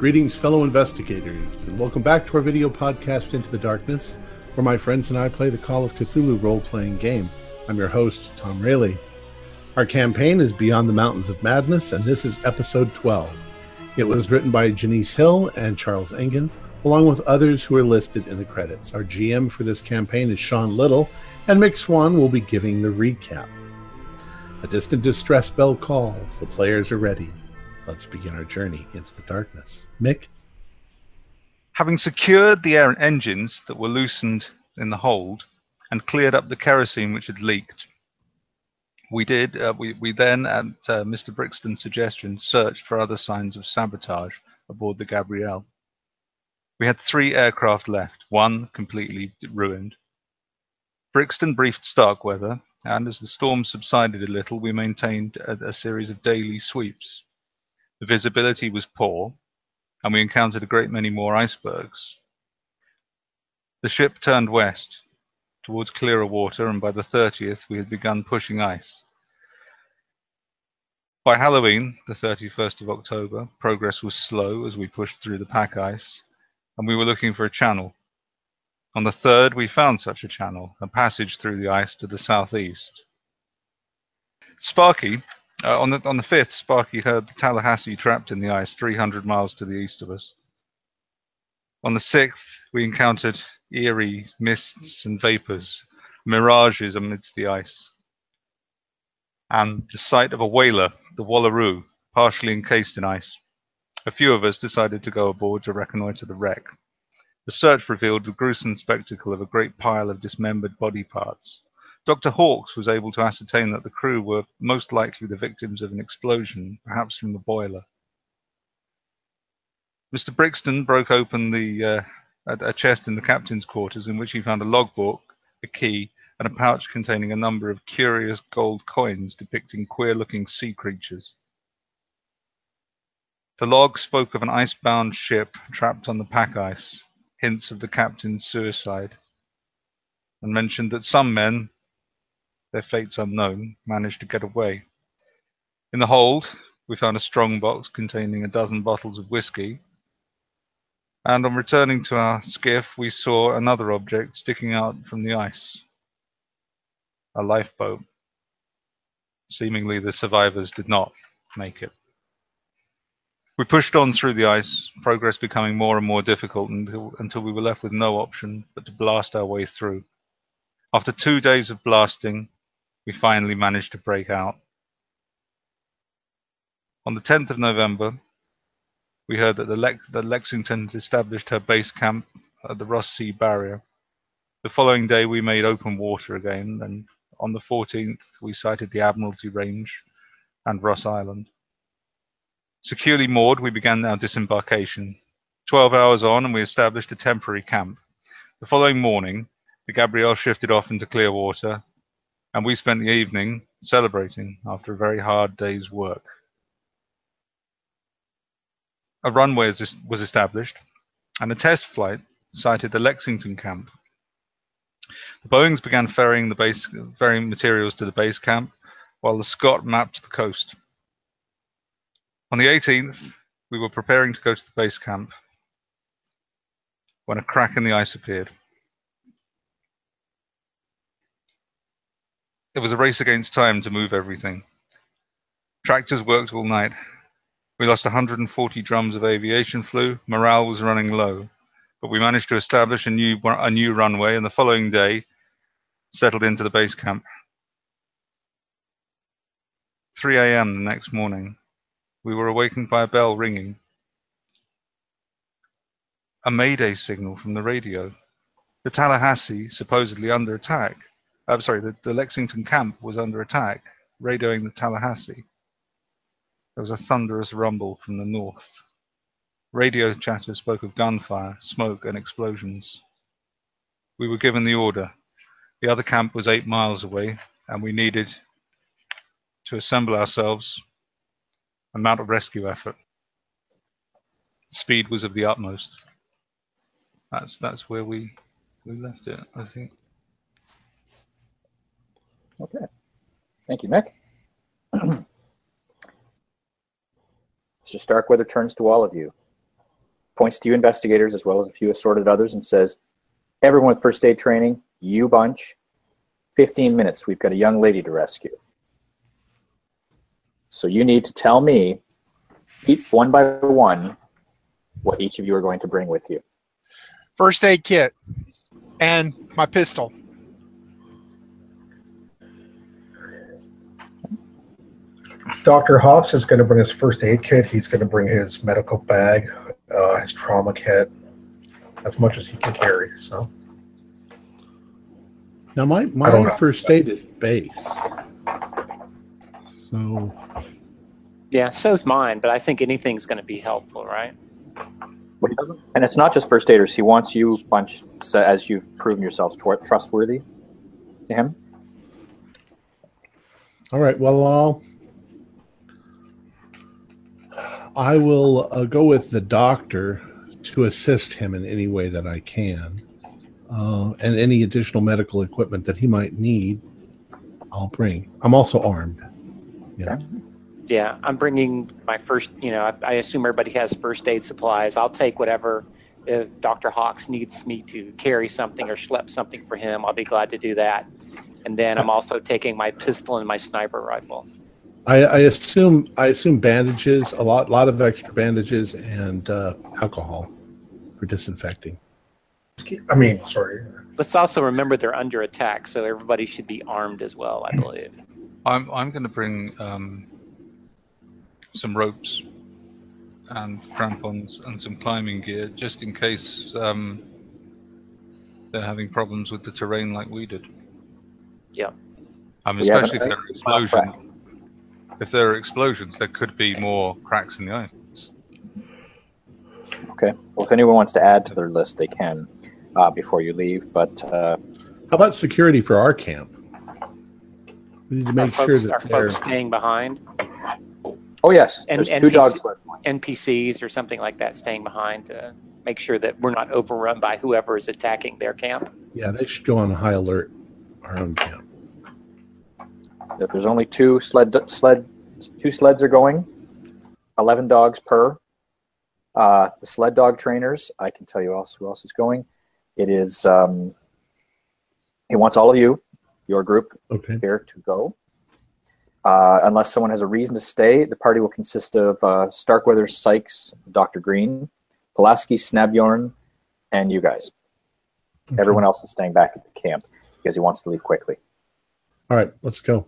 Greetings, fellow investigators, and welcome back to our video podcast, Into the Darkness, where my friends and I play the Call of Cthulhu role-playing game. I'm your host, Tom Rayleigh. Our campaign is Beyond the Mountains of Madness, and this is episode 12. It was written by Janice Hill and Charles Engen, along with others who are listed in the credits. Our GM for this campaign is Sean Little, and Mick Swan will be giving the recap. A distant distress bell calls. The players are ready. Let's begin our journey into the darkness. Mick? Having secured the engines that were loosened in the hold and cleared up the kerosene which had leaked, we then, at Mr. Brixton's suggestion, searched for other signs of sabotage aboard the Gabrielle. We had 3 aircraft left, one completely ruined. Brixton briefed Starkweather, and as the storm subsided a little, we maintained a series of daily sweeps. The visibility was poor, and we encountered a great many more icebergs. The ship turned west, towards clearer water, and by the 30th we had begun pushing ice. By Halloween, the 31st of October, progress was slow as we pushed through the pack ice, and we were looking for a channel. On the 3rd, we found such a channel, a passage through the ice to the southeast. Sparky, on the 5th, Sparky heard the Tallahassee trapped in the ice 300 miles to the east of us. On the 6th, we encountered eerie mists and vapors, mirages amidst the ice, and the sight of a whaler, the Wallaroo, partially encased in ice. A few of us decided to go aboard to reconnoiter the wreck. The search revealed the gruesome spectacle of a great pile of dismembered body parts. Dr. Hawkes was able to ascertain that the crew were most likely the victims of an explosion, perhaps from the boiler. Mr. Brixton broke open a chest in the captain's quarters, in which he found a logbook, a key, and a pouch containing a number of curious gold coins depicting queer-looking sea creatures. The log spoke of an icebound ship trapped on the pack ice, hints of the captain's suicide, and mentioned that some men, their fates unknown, managed to get away. In the hold, we found a strong box containing a dozen bottles of whiskey, and on returning to our skiff, we saw another object sticking out from the ice, a lifeboat. Seemingly, the survivors did not make it. We pushed on through the ice, progress becoming more and more difficult until we were left with no option but to blast our way through. After 2 days of blasting, we finally managed to break out. On the 10th of November, we heard that Lexington had established her base camp at the Ross Sea Barrier. The following day, we made open water again, and on the 14th, we sighted the Admiralty Range and Ross Island. Securely moored, we began our disembarkation. 12 hours on, and we established a temporary camp. The following morning, the Gabrielle shifted off into clear water, and we spent the evening celebrating after a very hard day's work. A runway was established, and a test flight sighted the Lexington camp. The Boeings began ferrying materials to the base camp, while the Scott mapped the coast. On the 18th, we were preparing to go to the base camp when a crack in the ice appeared. It was a race against time to move everything. Tractors worked all night. We lost 140 drums of aviation fuel. Morale was running low, but we managed to establish a new runway, and the following day settled into the base camp. 3 a.m. the next morning, we were awakened by a bell ringing. A mayday signal from the radio. The Tallahassee, supposedly under attack. The Lexington camp was under attack, radioing the Tallahassee. There was a thunderous rumble from the north. Radio chatter spoke of gunfire, smoke, and explosions. We were given the order. The other camp was 8 miles away, and we needed to assemble ourselves and mount a rescue effort. Speed was of the utmost. That's where we left it, I think. Okay. Thank you, Mick. Mr. Starkweather turns to all of you. points to you investigators as well as a few assorted others and says, everyone with first aid training, you bunch, 15 minutes. We've got a young lady to rescue. So you need to tell me, each one by one, what each of you are going to bring with you. First aid kit and my pistol. Dr. Hawks is going to bring his first aid kit. He's going to bring his medical bag, his trauma kit, as much as he can carry. So now my first aid is base. So yeah, so's mine, but I think anything's going to be helpful, right? What he doesn't, and it's not just first aiders. He wants you, bunch, as you've proven yourselves trustworthy to him. All right. Well, I will go with the doctor to assist him in any way that I can, and any additional medical equipment that he might need, I'll bring. I'm also armed. Yeah. Okay. Yeah, I'm bringing my first, I assume everybody has first aid supplies. I'll take whatever. If Dr. Hawks needs me to carry something or schlep something for him, I'll be glad to do that. And then I'm also taking my pistol and my sniper rifle. I assume bandages, a lot of extra bandages, and alcohol for disinfecting. Sorry. Let's also remember they're under attack, so everybody should be armed as well, I believe. I'm going to bring some ropes and crampons and some climbing gear, just in case they're having problems with the terrain like we did. Yeah. Especially if there are explosions. If there are explosions, there could be more cracks in the ice. Okay. Well, if anyone wants to add to their list, they can before you leave. But how about security for our camp? We need to make sure that folks staying behind. Oh yes, and there's two dogs. NPCs or something like that staying behind to make sure that we're not overrun by whoever is attacking their camp. Yeah, they should go on high alert. Our own camp. That there's only two sleds are going, 11 dogs per. The sled dog trainers, I can tell you who else is going. It is he wants all of you, your group, here to go. Unless someone has a reason to stay, the party will consist of Starkweather, Sykes, Dr. Green, Pulaski, Snabjorn, and you guys. Okay. Everyone else is staying back at the camp because he wants to leave quickly. All right, let's go.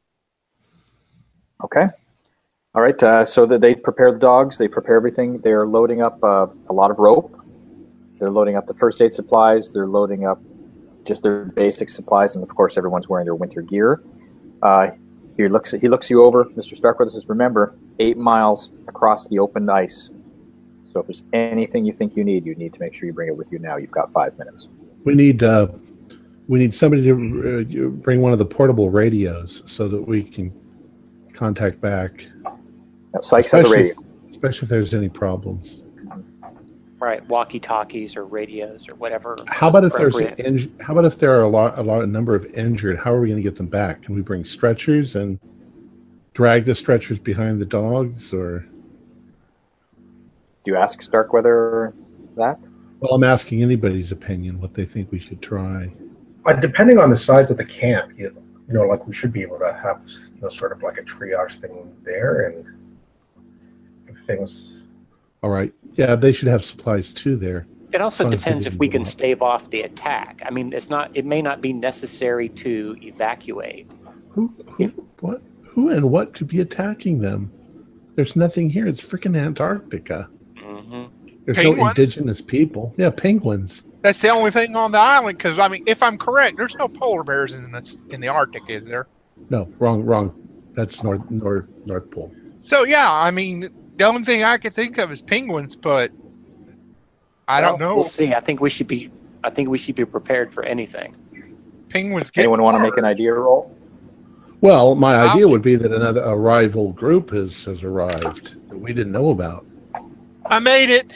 Okay. All right, so that they prepare the dogs, they prepare everything. They're loading up a lot of rope. They're loading up the first aid supplies. They're loading up just their basic supplies, and of course, everyone's wearing their winter gear. He looks you over, Mr. Starkweather says, remember, 8 miles across the open ice. So if there's anything you think you need to make sure you bring it with you now. You've got 5 minutes. We need somebody to bring one of the portable radios so that we can contact back. Now, Sykes has a radio. Especially if there's any problems. Right, walkie-talkies or radios or whatever. How about if there are a number of injured? How are we going to get them back? Can we bring stretchers and drag the stretchers behind the dogs, or do you ask Starkweather that? Well, I'm asking anybody's opinion what they think we should try. Depending on the size of the camp, like we should be able to have sort of like a triage thing there, and if things. All right. Yeah, they should have supplies too there. It also depends if we can stave off the attack. I mean, it may not be necessary to evacuate. Who and what could be attacking them? There's nothing here. It's freaking Antarctica. Mm-hmm. There's penguins? No indigenous people. Yeah, penguins. That's the only thing on the island. Because if I'm correct, there's no polar bears in the Arctic, is there? No, wrong. That's North Pole. So yeah, the only thing I could think of is penguins, but I don't know. We'll see. I think we should be prepared for anything. Penguins. Anyone want to make an idea roll? Well, my idea would be that a rival group has arrived that we didn't know about. I made it.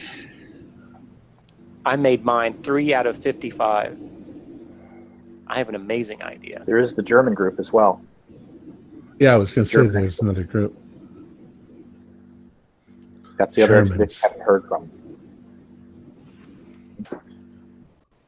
I made mine 3 out of 55. I have an amazing idea. There is the German group as well. Yeah, I was going to say there's another group. That's the other expedition I haven't heard from.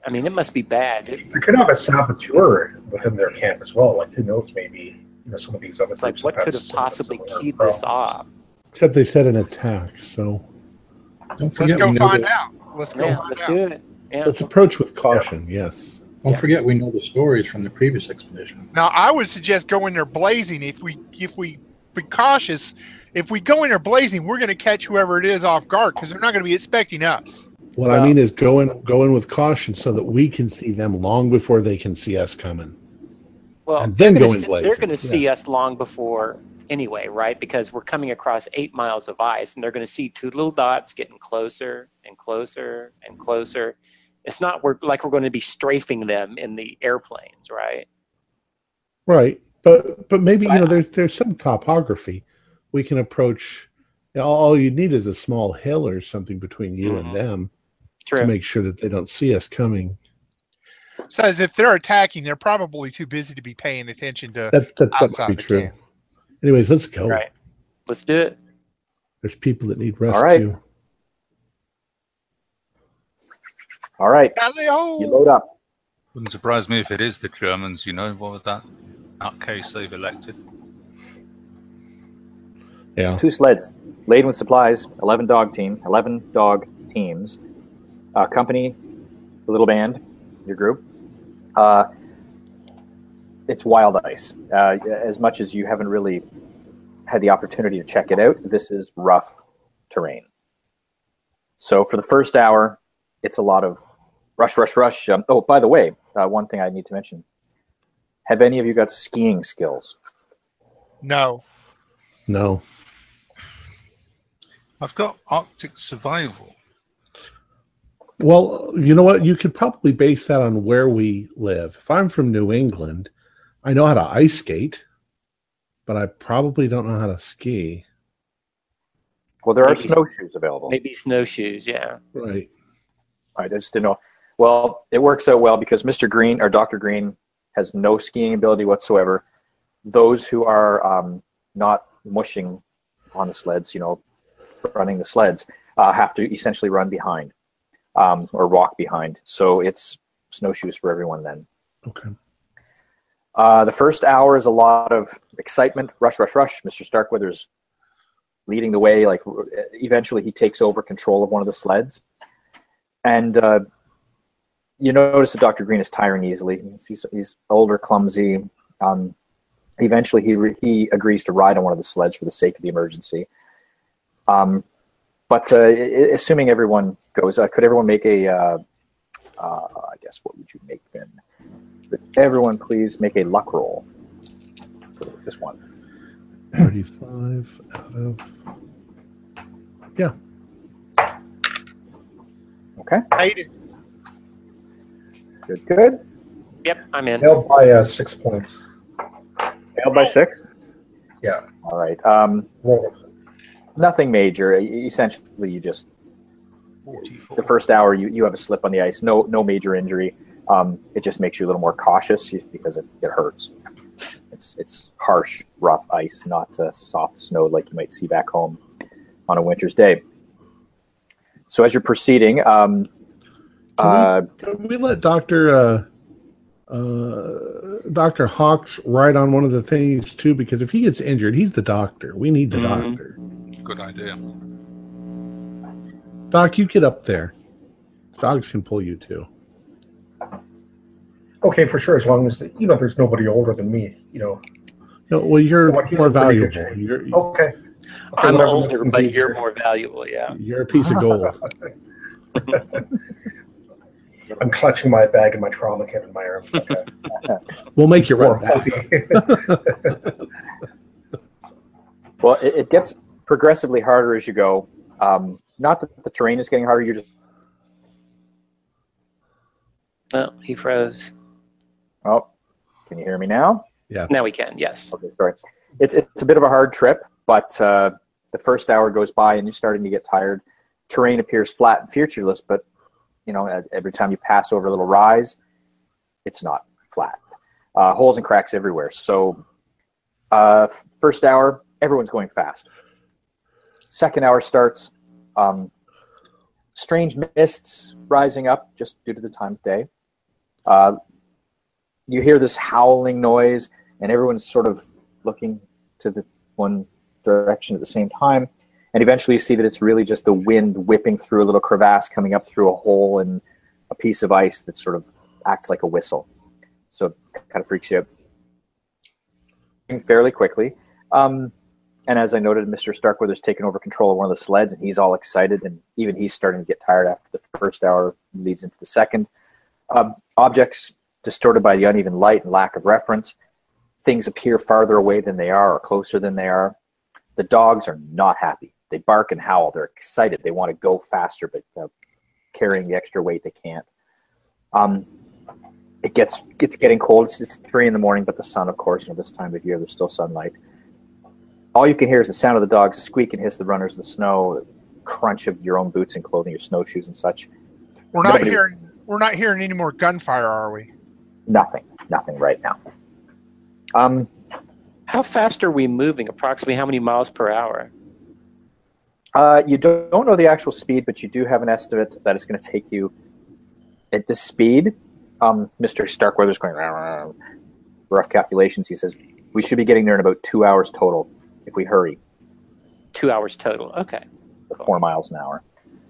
I mean, it must be bad. They could have a saboteur within their camp as well. Like, who knows? Maybe some of these other It's like, groups what have could had have possibly similar keyed this problems. off? Except they said an attack, so Don't Let's forget, go we know find the, out. Let's go Yeah, find let's out. do it. Yeah. let's approach with caution. Yes. don't Yeah. forget we know the stories from the previous expedition. Now, I would suggest going there blazing. If we be cautious, if we go in there blazing, we're going to catch whoever it is off guard because they're not going to be expecting us. What Well- I mean is go in with caution so that we can see them long before they can see us coming. Well, And then they're go gonna in see- blazing. They're going to see us long before anyway, right? Because we're coming across 8 miles of ice, and they're going to see two little dots getting closer and closer and closer. It's not like we're going to be strafing them in the airplanes, right? Right. But maybe So there's some topography we can approach. All you need is a small hill or something between you Mhm. and them True. to make sure that they don't see us coming. So as if they're attacking, they're probably too busy to be paying attention to That outside might be the true. camp. Anyways, let's go. Right. Let's do it. There's people that need All right. rescue. All right, Tally-ho! you load up. Wouldn't surprise me if it is the Germans, what was that nutcase they've elected? Yeah. 2 sleds laden with supplies. 11 dog teams. Company, the little band, your group. It's wild ice. As much as you haven't really had the opportunity to check it out, this is rough terrain. So for the first hour, it's a lot of rush. Oh, by the way, one thing I need to mention. Have any of you got skiing skills? No. No. I've got Arctic survival. Well, you know what? You could probably base that on where we live. If I'm from New England, I know how to ice skate, but I probably don't know how to ski. Well, there are Maybe- snowshoes available. Maybe snowshoes, yeah. Right. I just didn't know. Well, it works out well because Mr. Green or Dr. Green has no skiing ability whatsoever. Those who are not mushing on the sleds, running the sleds, have to essentially run behind or walk behind. So it's snowshoes for everyone then. Okay. The first hour is a lot of excitement, rush. Mr. Starkweather's leading the way. Like eventually he takes over control of one of the sleds. And you notice that Dr. Green is tiring easily. He's older, clumsy. Eventually, he agrees to ride on one of the sleds for the sake of the emergency. But assuming everyone goes, could everyone make I guess, what would you make then? Could everyone please make a luck roll for this one? 35 out of... Yeah. Okay, Hate it. good. Yep, I'm in. Nailed by 6 points. Nailed by 6? Yeah. All right. Roll. Nothing major. Essentially, you just 44. the first hour you have a slip on the ice. No major injury. It just makes you a little more cautious because it hurts. It's harsh, rough ice, not soft snow like you might see back home on a winter's day. So as you're proceeding, Can we let Dr. Hawks ride on one of the things too? Because if he gets injured, he's the doctor. We need the Mhm. doctor. Good idea. Doc, you get up there. Dogs can pull you too. Okay, for sure. As long as there's nobody older than me. No, well, you're Well, he's more in pretty good valuable. shape. You're Okay. I'm whatever older, makes but things you're easier. more valuable, yeah. you're a piece of gold. I'm clutching my bag and my trauma kit in my arms. Okay. We'll make you run Or back. well, it gets progressively harder as you go. Not that the terrain is getting harder. You're just Oh, he froze. oh, can you hear me now? Yeah. Now we can, yes. Okay, sorry. It's a bit of a hard trip, but the first hour goes by and you're starting to get tired. Terrain appears flat and featureless, but every time you pass over a little rise, it's not flat. Holes and cracks everywhere. So first hour, everyone's going fast. Second hour starts. strange mists rising up just due to the time of day. You hear this howling noise, and everyone's sort of looking to the one direction at the same time. And eventually you see that it's really just the wind whipping through a little crevasse coming up through a hole in a piece of ice that sort of acts like a whistle. So it kind of freaks you out fairly quickly. And as I noted, Mr. Starkweather's taken over control of one of the sleds, and he's all excited, and even he's starting to get tired after the first hour leads into the second. Objects distorted by the uneven light and lack of reference. Things appear farther away than they are or closer than they are. The dogs are not happy. They bark and howl. They're excited. They want to go faster, but carrying the extra weight, they can't. It's getting cold. It's 3 a.m, but the sun, of course, this time of year, there's still sunlight. All you can hear is the sound of the dogs, the squeak and hiss, the runners in the snow, the crunch of your own boots and clothing, your snowshoes and such. We're not hearing any more gunfire, are we? Nothing right now. How fast are we moving? Approximately how many miles per hour? You don't know the actual speed, but you do have an estimate that it's going to take you at this speed. Mr. Starkweather's going rough calculations. He says we should be getting there in about 2 hours total if we hurry. 2 hours total. Okay. 4 miles an hour.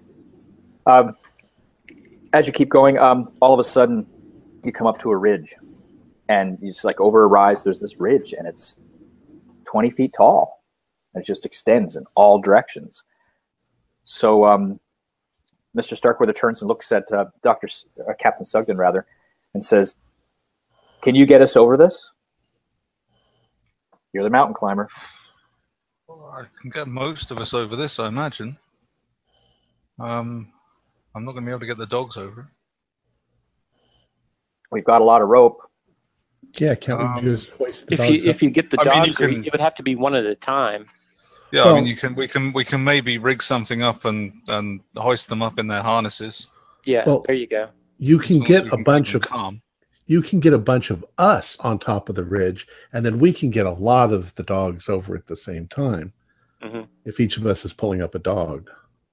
As you keep going, all of a sudden you come up to a ridge, and it's like over a rise. There's this ridge, and it's 20 feet tall. And it just extends in all directions. So Mr. Starkweather turns and looks at Captain Sugden, and says, "Can you get us over this? You're the mountain climber." Well, I can get most of us over this, I imagine. I'm not going to be able to get the dogs over. We've got a lot of rope. Yeah, can't we just hoist the dogs If you get the dogs, it would have to be one at a time. Yeah, Well, I mean, we can maybe rig something up and hoist them up in their harnesses. Yeah, Well, there you go. you can get a bunch of calm. you can get a bunch of us on top of the ridge, and then we can get a lot of the dogs over at the same time. Mm-hmm. If each of us is pulling up a dog.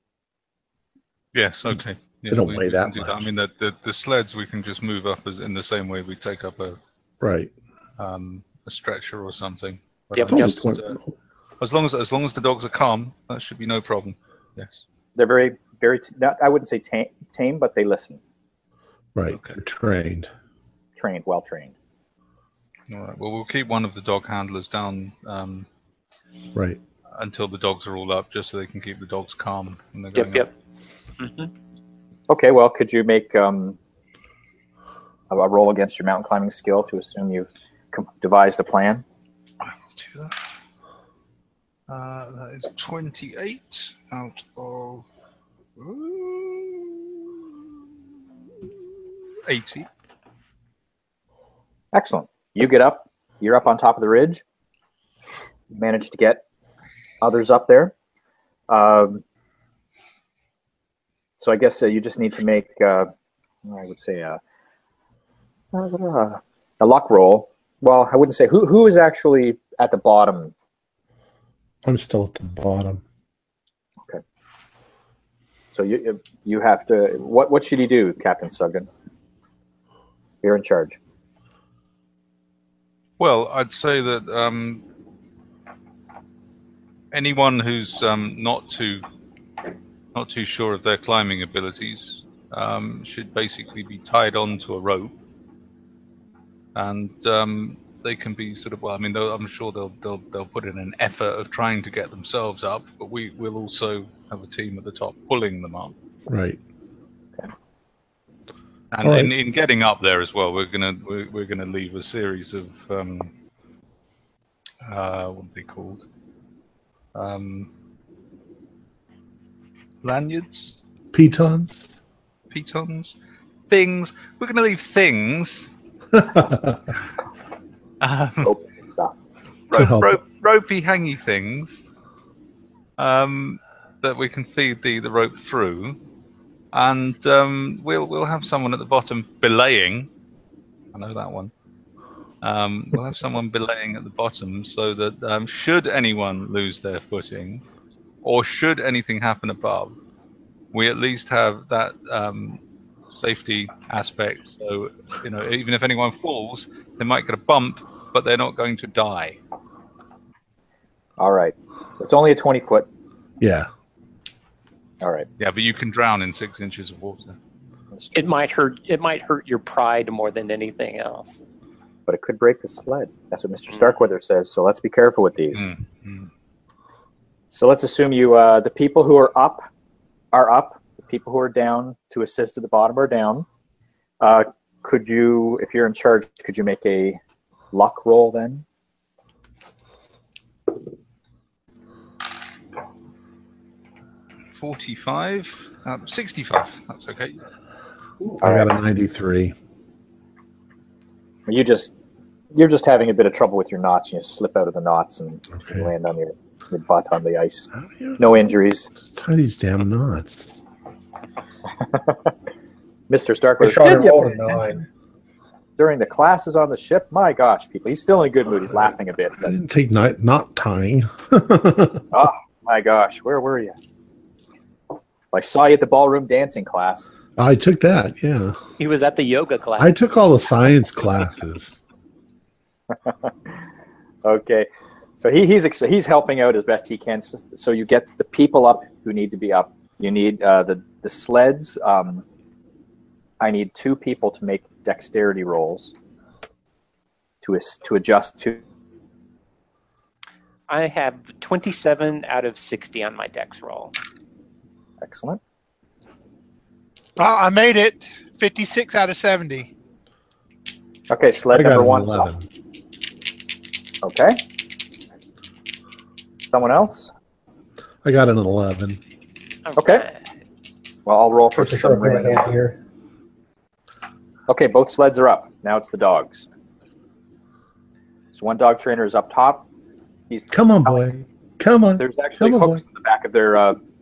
Yes, okay. Yeah, They don't we weigh can that do much. I mean, the sleds we can just move up as in the same way we take up a Right. stretcher or something. But Yep, I yep. just, as long as the dogs are calm, that should be no problem. Yes. They're very, very. I wouldn't say tame, but they listen. Right. Okay. They're trained. Trained, well trained. All right. Well, we'll keep one of the dog handlers down Right. until the dogs are all up, just so they can keep the dogs calm when they're going Yep. up. Mm-hmm. Okay, well, could you make a roll against your mountain climbing skill to assume you've devised a plan? I will do that. That is 28 out of 80. Excellent. You get up. You're up on top of the ridge. You manage to get others up there. So I guess you just need to make, I would say, a luck roll. Well, I wouldn't say. Who is actually at the bottom? I'm still at the bottom. Okay. So you have to. What should he do, Captain Sugden? You're in charge. Well, I'd say that anyone who's not too sure of their climbing abilities should basically be tied onto a rope, and they can be sort of. Well, I mean, I'm sure they'll put in an effort of trying to get themselves up, but we'll also have a team at the top pulling them up. Right. And Right. in getting up there as well, we're gonna leave a series of what are they called? Lanyards, Pitons. things. We're gonna leave things. To help. Ropey, hangy things that we can feed the rope through, and we'll have someone at the bottom belaying. I know that one. We'll have someone belaying at the bottom so that should anyone lose their footing, or should anything happen above, we at least have that safety aspect. So, even if anyone falls, they might get a bump, but they're not going to die. All right. It's only a 20-foot. Yeah. All right. Yeah, but you can drown in 6 inches of water. It might hurt. It might hurt your pride more than anything else. But it could break the sled. That's what Mr. Starkweather says. So let's be careful with these. So let's assume the people who are up are up. The people who are down to assist at the bottom are down. Could you, if you're in charge, could you make a luck roll then? $45, 65. That's okay. I got a 93. You're just having a bit of trouble with your knots. You slip out of the knots and you land on your butt on the ice. No injuries. Tie these damn knots. Mr. Starkweather during the classes on the ship. My gosh, people, he's still in a good mood. He's laughing a bit. I didn't take knot tying. Oh my gosh, where were you? I saw you at the ballroom dancing class. I took that, yeah. He was at the yoga class. I took all the science classes. Okay, so he's helping out as best he can. So you get the people up who need to be up. You need the sleds. I need 2 people to make dexterity rolls to adjust to. I have 27 out of 60 on my dex roll. Excellent. Well, I made it 56 out of 70. Okay, sled I got number an 1. 11. Okay. Someone else? I got an 11. Okay. Well, I'll roll for some random. Here. Okay, both sleds are up. Now it's the dogs. So one dog trainer is up top. He's Come on, boy. Come on. There's actually Come on, hooks in the back of their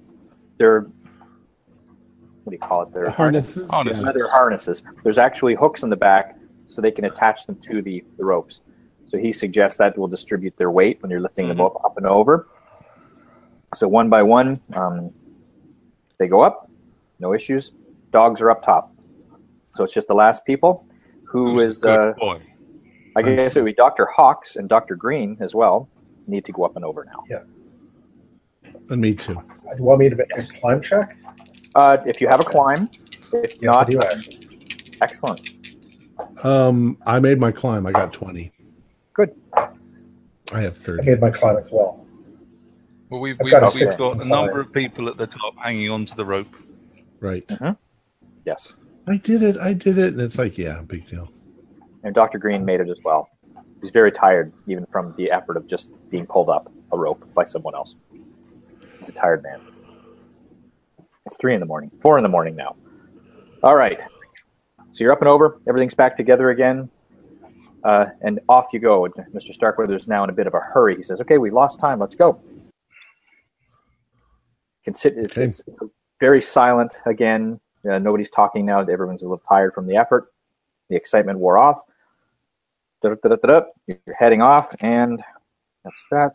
what do you call it? Their harnesses. Their harnesses. There's actually hooks in the back so they can attach them to the ropes. So he suggests that will distribute their weight when you're lifting them up and over. So one by one, they go up. No issues. Dogs are up top. So it's just the last people. Who's a good boy? I guess it would be Dr. Hawks and Dr. Green as well need to go up and over now. Yeah. And me too. Do you want me to make a climb check? If you have a climb. If not, I do actually. Excellent. I made my climb. I got 20. Good. I have I 30. made my climb as well. Well, we've got a got 65. a number of people at the top hanging onto the rope. Right. Yes. I did it. And it's like, yeah, big deal. And Dr. Green made it as well. He's very tired, even from the effort of just being pulled up a rope by someone else. He's a tired man. It's 3 in the morning. 4 in the morning now. All right. So you're up and over. Everything's back together again. And off you go. And Mr. Starkweather's now in a bit of a hurry. He says, okay, we lost time. Let's go. It's very silent again. Nobody's talking now. Everyone's a little tired from the effort. The excitement wore off. You're heading off, and that's that.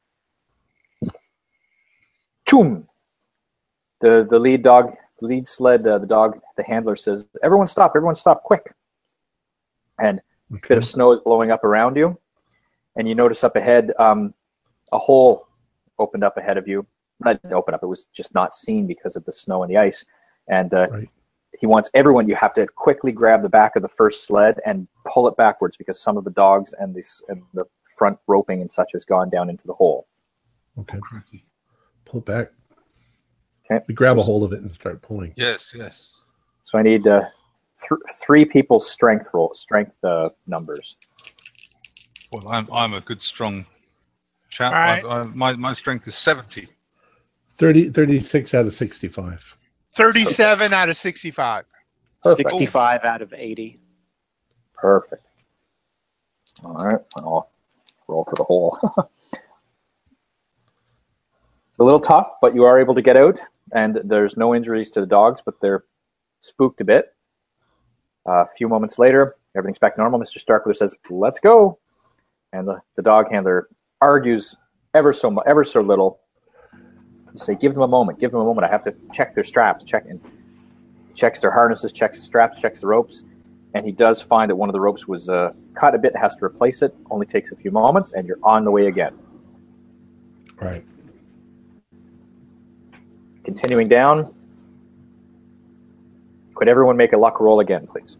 Choom! The lead dog, the lead sled, the handler says, everyone stop, quick. And a bit of snow is blowing up around you, and you notice up ahead a hole opened up ahead of you. Not open up, it was just not seen because of the snow and the ice. And he wants everyone, you have to quickly grab the back of the first sled and pull it backwards because some of the dogs and the front roping and such has gone down into the hole. Okay. Pull it back. Okay. We grab a hold of it and start pulling. Yes. So I need 3 people's strength numbers. Well, I'm a good strong chap. All right. My strength is 70. 36 out of 65. 37 out of 65. Perfect. 65 out of 80. Perfect. All right. I'll roll for the hole. It's a little tough, but you are able to get out, and there's no injuries to the dogs, but they're spooked a bit. A few moments later, everything's back normal. Mr. Starkweather says, let's go. And the dog handler argues ever so little. say, give them a moment. Give them a moment. I have to check their straps. Checks their harnesses, checks the straps, checks the ropes. And he does find that one of the ropes was cut a bit, has to replace it. Only takes a few moments, and you're on the way again. Right. Continuing down. Could everyone make a luck roll again, please?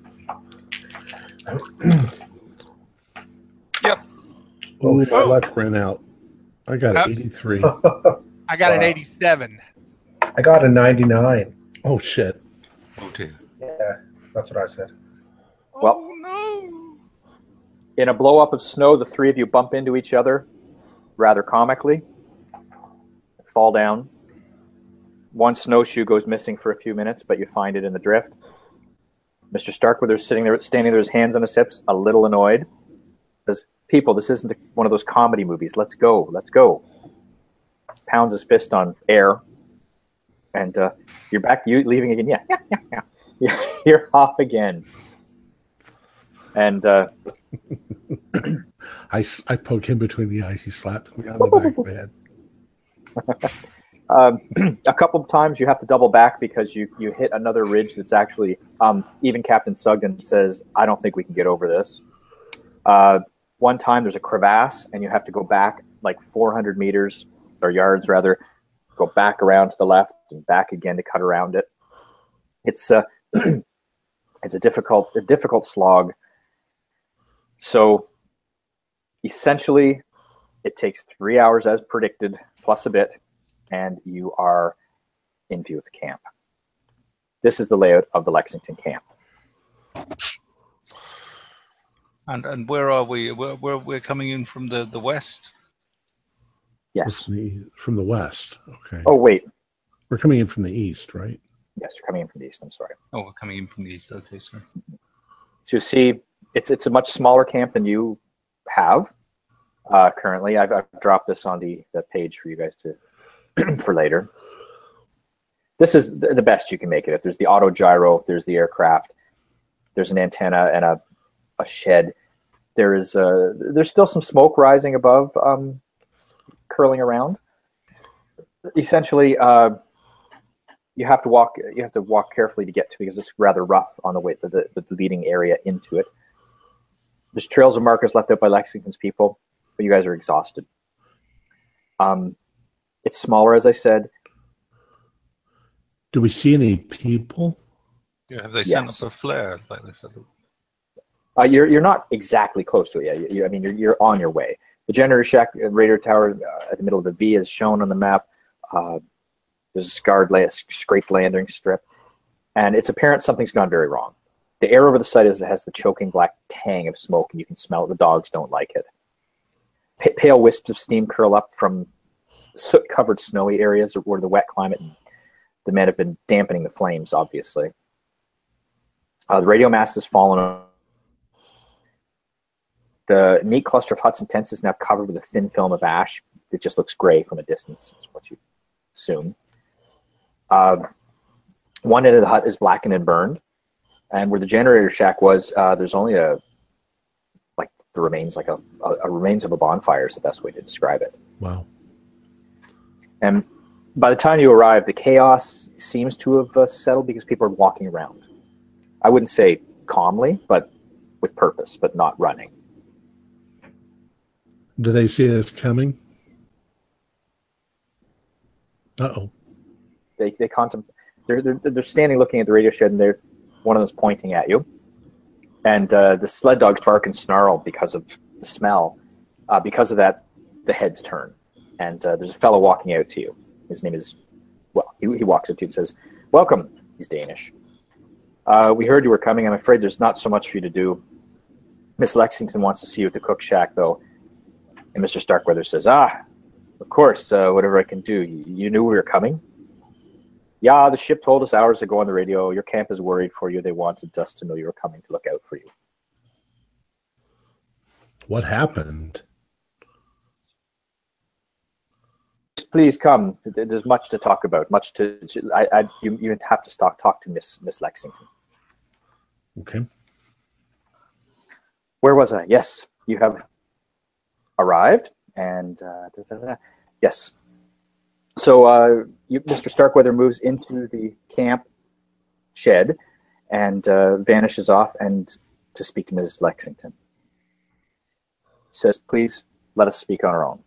Yep. Oh, my luck ran out. I got an 83. I got an 87. I got a 99. Oh, shit. Oh dear. Yeah, that's what I said. Well, Oh, no. in a blow-up of snow, the three of you bump into each other rather comically, fall down. One snowshoe goes missing for a few minutes, but you find it in the drift. Mr. Starkweather's standing there, his hands on his hips, a little annoyed. Says, people, this isn't one of those comedy movies. Let's go. Let's go. Pounds his fist on air. And you're back, you leaving again. Yeah. You're off again. And I poke him between the eyes. He slapped me on the back of the head. a couple of times you have to double back because you hit another ridge that's actually, even Captain Sugden says, I don't think we can get over this. One time there's a crevasse and you have to go back like 400 meters, or yards rather, go back around to the left and back again to cut around it. It's it's a difficult slog. So essentially it takes 3 hours as predicted, plus a bit, and you are in view of the camp. This is the layout of the Lexington camp. And where are we? We're coming in from the west? Yes. From the west. Okay. Oh, wait. We're coming in from the east, right? Yes, you're coming in from the east. I'm sorry. Oh, we're coming in from the east. Okay, sir. So you see, it's a much smaller camp than you have currently. I've dropped this on the page for you guys to for later. This is the best you can make it. There's the auto gyro. There's the aircraft. There's an antenna and a shed. There's still some smoke rising above, curling around. Essentially, you have to walk carefully to get to, because it's rather rough on the way to the leading area into it. There's trails of markers left out by Lexington's people, but you guys are exhausted. It's smaller, as I said. Do we see any people? Yeah, have they sent up a flare like they said? You're not exactly close to it yet. I mean, you're on your way. The generator shack, radar tower at the middle of the V is shown on the map. There's a scraped landing strip, and it's apparent something's gone very wrong. The air over the site has the choking black tang of smoke, and you can smell it. The dogs don't like it. Pale wisps of steam curl up from soot-covered snowy areas where the wet climate and the men have been dampening the flames, obviously. The radio mast has fallen. The neat cluster of huts and tents is now covered with a thin film of ash that just looks gray from a distance, is what you assume. One end of the hut is blackened and burned, and where the generator shack was, there's only the remains, like a remains of a bonfire is the best way to describe it. Wow. And by the time you arrive, the chaos seems to have settled because people are walking around. I wouldn't say calmly, but with purpose, but not running. Do they see us coming? Uh-oh. They contemplate. They're standing looking at the radio shed, and one of them's pointing at you. And the sled dogs bark and snarl because of the smell. Because of that, the heads turn. And there's a fellow walking out to you. His name is, he walks up to you and says, "Welcome." He's Danish. "We heard you were coming. I'm afraid there's not so much for you to do. Miss Lexington wants to see you at the cook shack, though." And Mr. Starkweather says, "Of course, whatever I can do. You knew we were coming?" "Yeah, the ship told us hours ago on the radio. Your camp is worried for you. They wanted us to know you were coming to look out for you." What happened? "Please come. There's much to talk about. You have to talk to Miss Lexington." Okay. Where was I? Yes, you have arrived, and yes. So Mr. Starkweather moves into the camp shed and vanishes off and to speak to Ms. Lexington. Says, please let us speak on our own.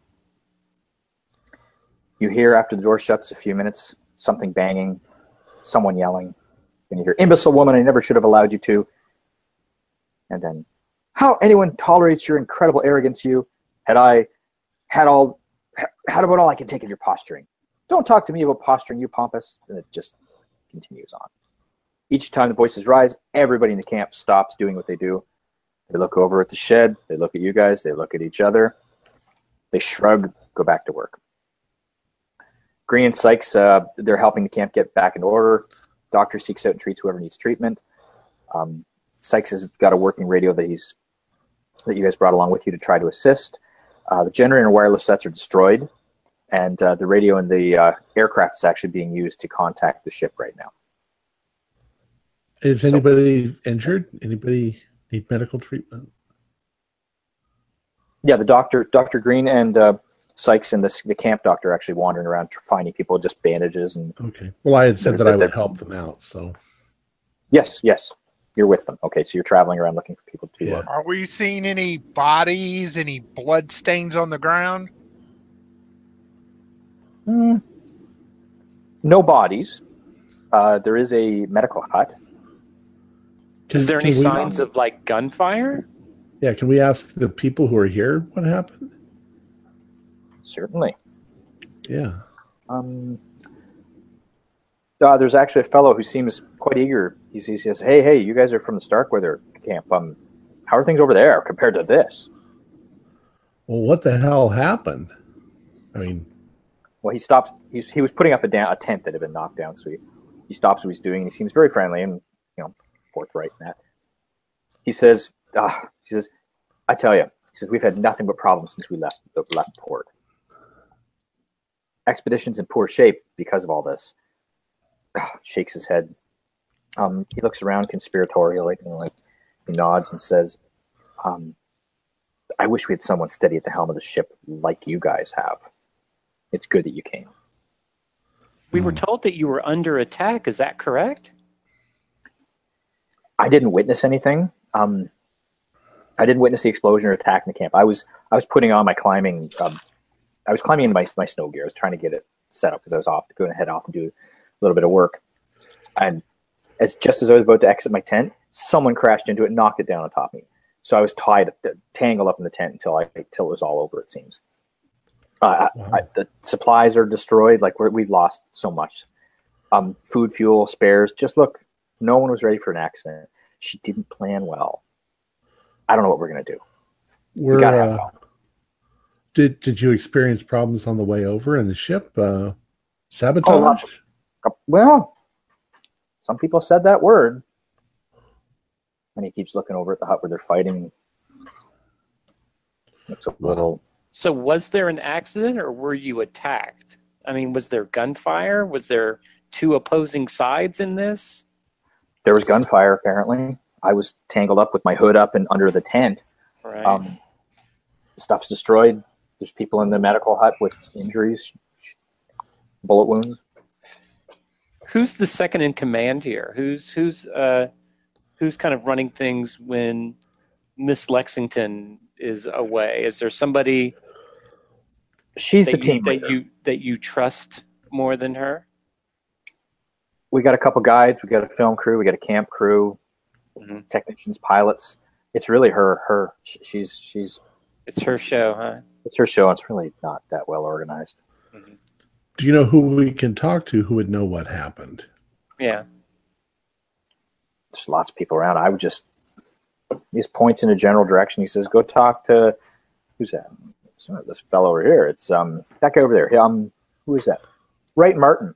You hear after the door shuts a few minutes, something banging, someone yelling, and you hear, imbecile woman, I never should have allowed you to. And then, how anyone tolerates your incredible arrogance, you? Had about all I can take of your posturing. Don't talk to me about posturing, you pompous. And it just continues on. Each time the voices rise, everybody in the camp stops doing what they do. They look over at the shed. They look at you guys. They look at each other. They shrug, go back to work. Green and Sykes, they're helping the camp get back in order. Doctor seeks out and treats whoever needs treatment. Sykes has got a working radio that you guys brought along with you to try to assist. The generator and wireless sets are destroyed, and the radio in the aircraft is actually being used to contact the ship right now. Is anybody injured? Anybody need medical treatment? Yeah, the Dr. Green and Sykes and the camp doctor are actually wandering around finding people just bandages and. Okay. Well, I had said that I would help them out, so. Yes, you're with them. Okay, so you're traveling around looking for people to. Yeah. Are we seeing any bodies, any blood stains on the ground? No bodies. There is a medical hut. Is there any signs of like gunfire? Yeah, can we ask the people who are here what happened? Certainly. Yeah. There's actually a fellow who seems quite eager. He says, hey, you guys are from the Starkweather camp. How are things over there compared to this? Well, what the hell happened? I mean... Well, he stops. He was putting up a tent that had been knocked down, so he stops what he's doing, and he seems very friendly and, forthright in that. He says, I tell you, we've had nothing but problems since we left port. Expedition's in poor shape because of all this. Shakes his head. He looks around conspiratorially, he nods and says, I wish we had someone steady at the helm of the ship like you guys have. It's good that you came. We were told that you were under attack. Is that correct? I didn't witness anything. I didn't witness the explosion or attack in the camp. I was putting on my climbing. I was climbing into my snow gear. I was trying to get it set up because I was going to head off and do a little bit of work. And just as I was about to exit my tent, someone crashed into it and knocked it down on top of me. So I was tangled up in the tent until it was all over, it seems. The supplies are destroyed. We've lost so much. Food, fuel, spares. Just look, no one was ready for an accident. She didn't plan well. I don't know what we're going to do. We gotta have help. Did you experience problems on the way over in the ship? Sabotage? Well, some people said that word. And he keeps looking over at the hut where they're fighting. Looks a little... So was there an accident or were you attacked? I mean, was there gunfire? Was there two opposing sides in this? There was gunfire, apparently. I was tangled up with my hood up and under the tent. Right. Stuff's destroyed. There's people in the medical hut with injuries, bullet wounds. Who's the second in command here? Who's kind of running things when Miss Lexington is away? Is there somebody? She's the team leader. that you trust more than her? We got a couple guides. We got a film crew. We got a camp crew, technicians, pilots. It's really her. She's. It's her show, huh? It's her show. It's really not that well organized. Mm-hmm. Do you know who we can talk to who would know what happened? Yeah. There's lots of people around. I would just. He just points in a general direction. He says, "Go talk to who's that? It's not this fellow over here. It's that guy over there. Who is that? Wright Martin.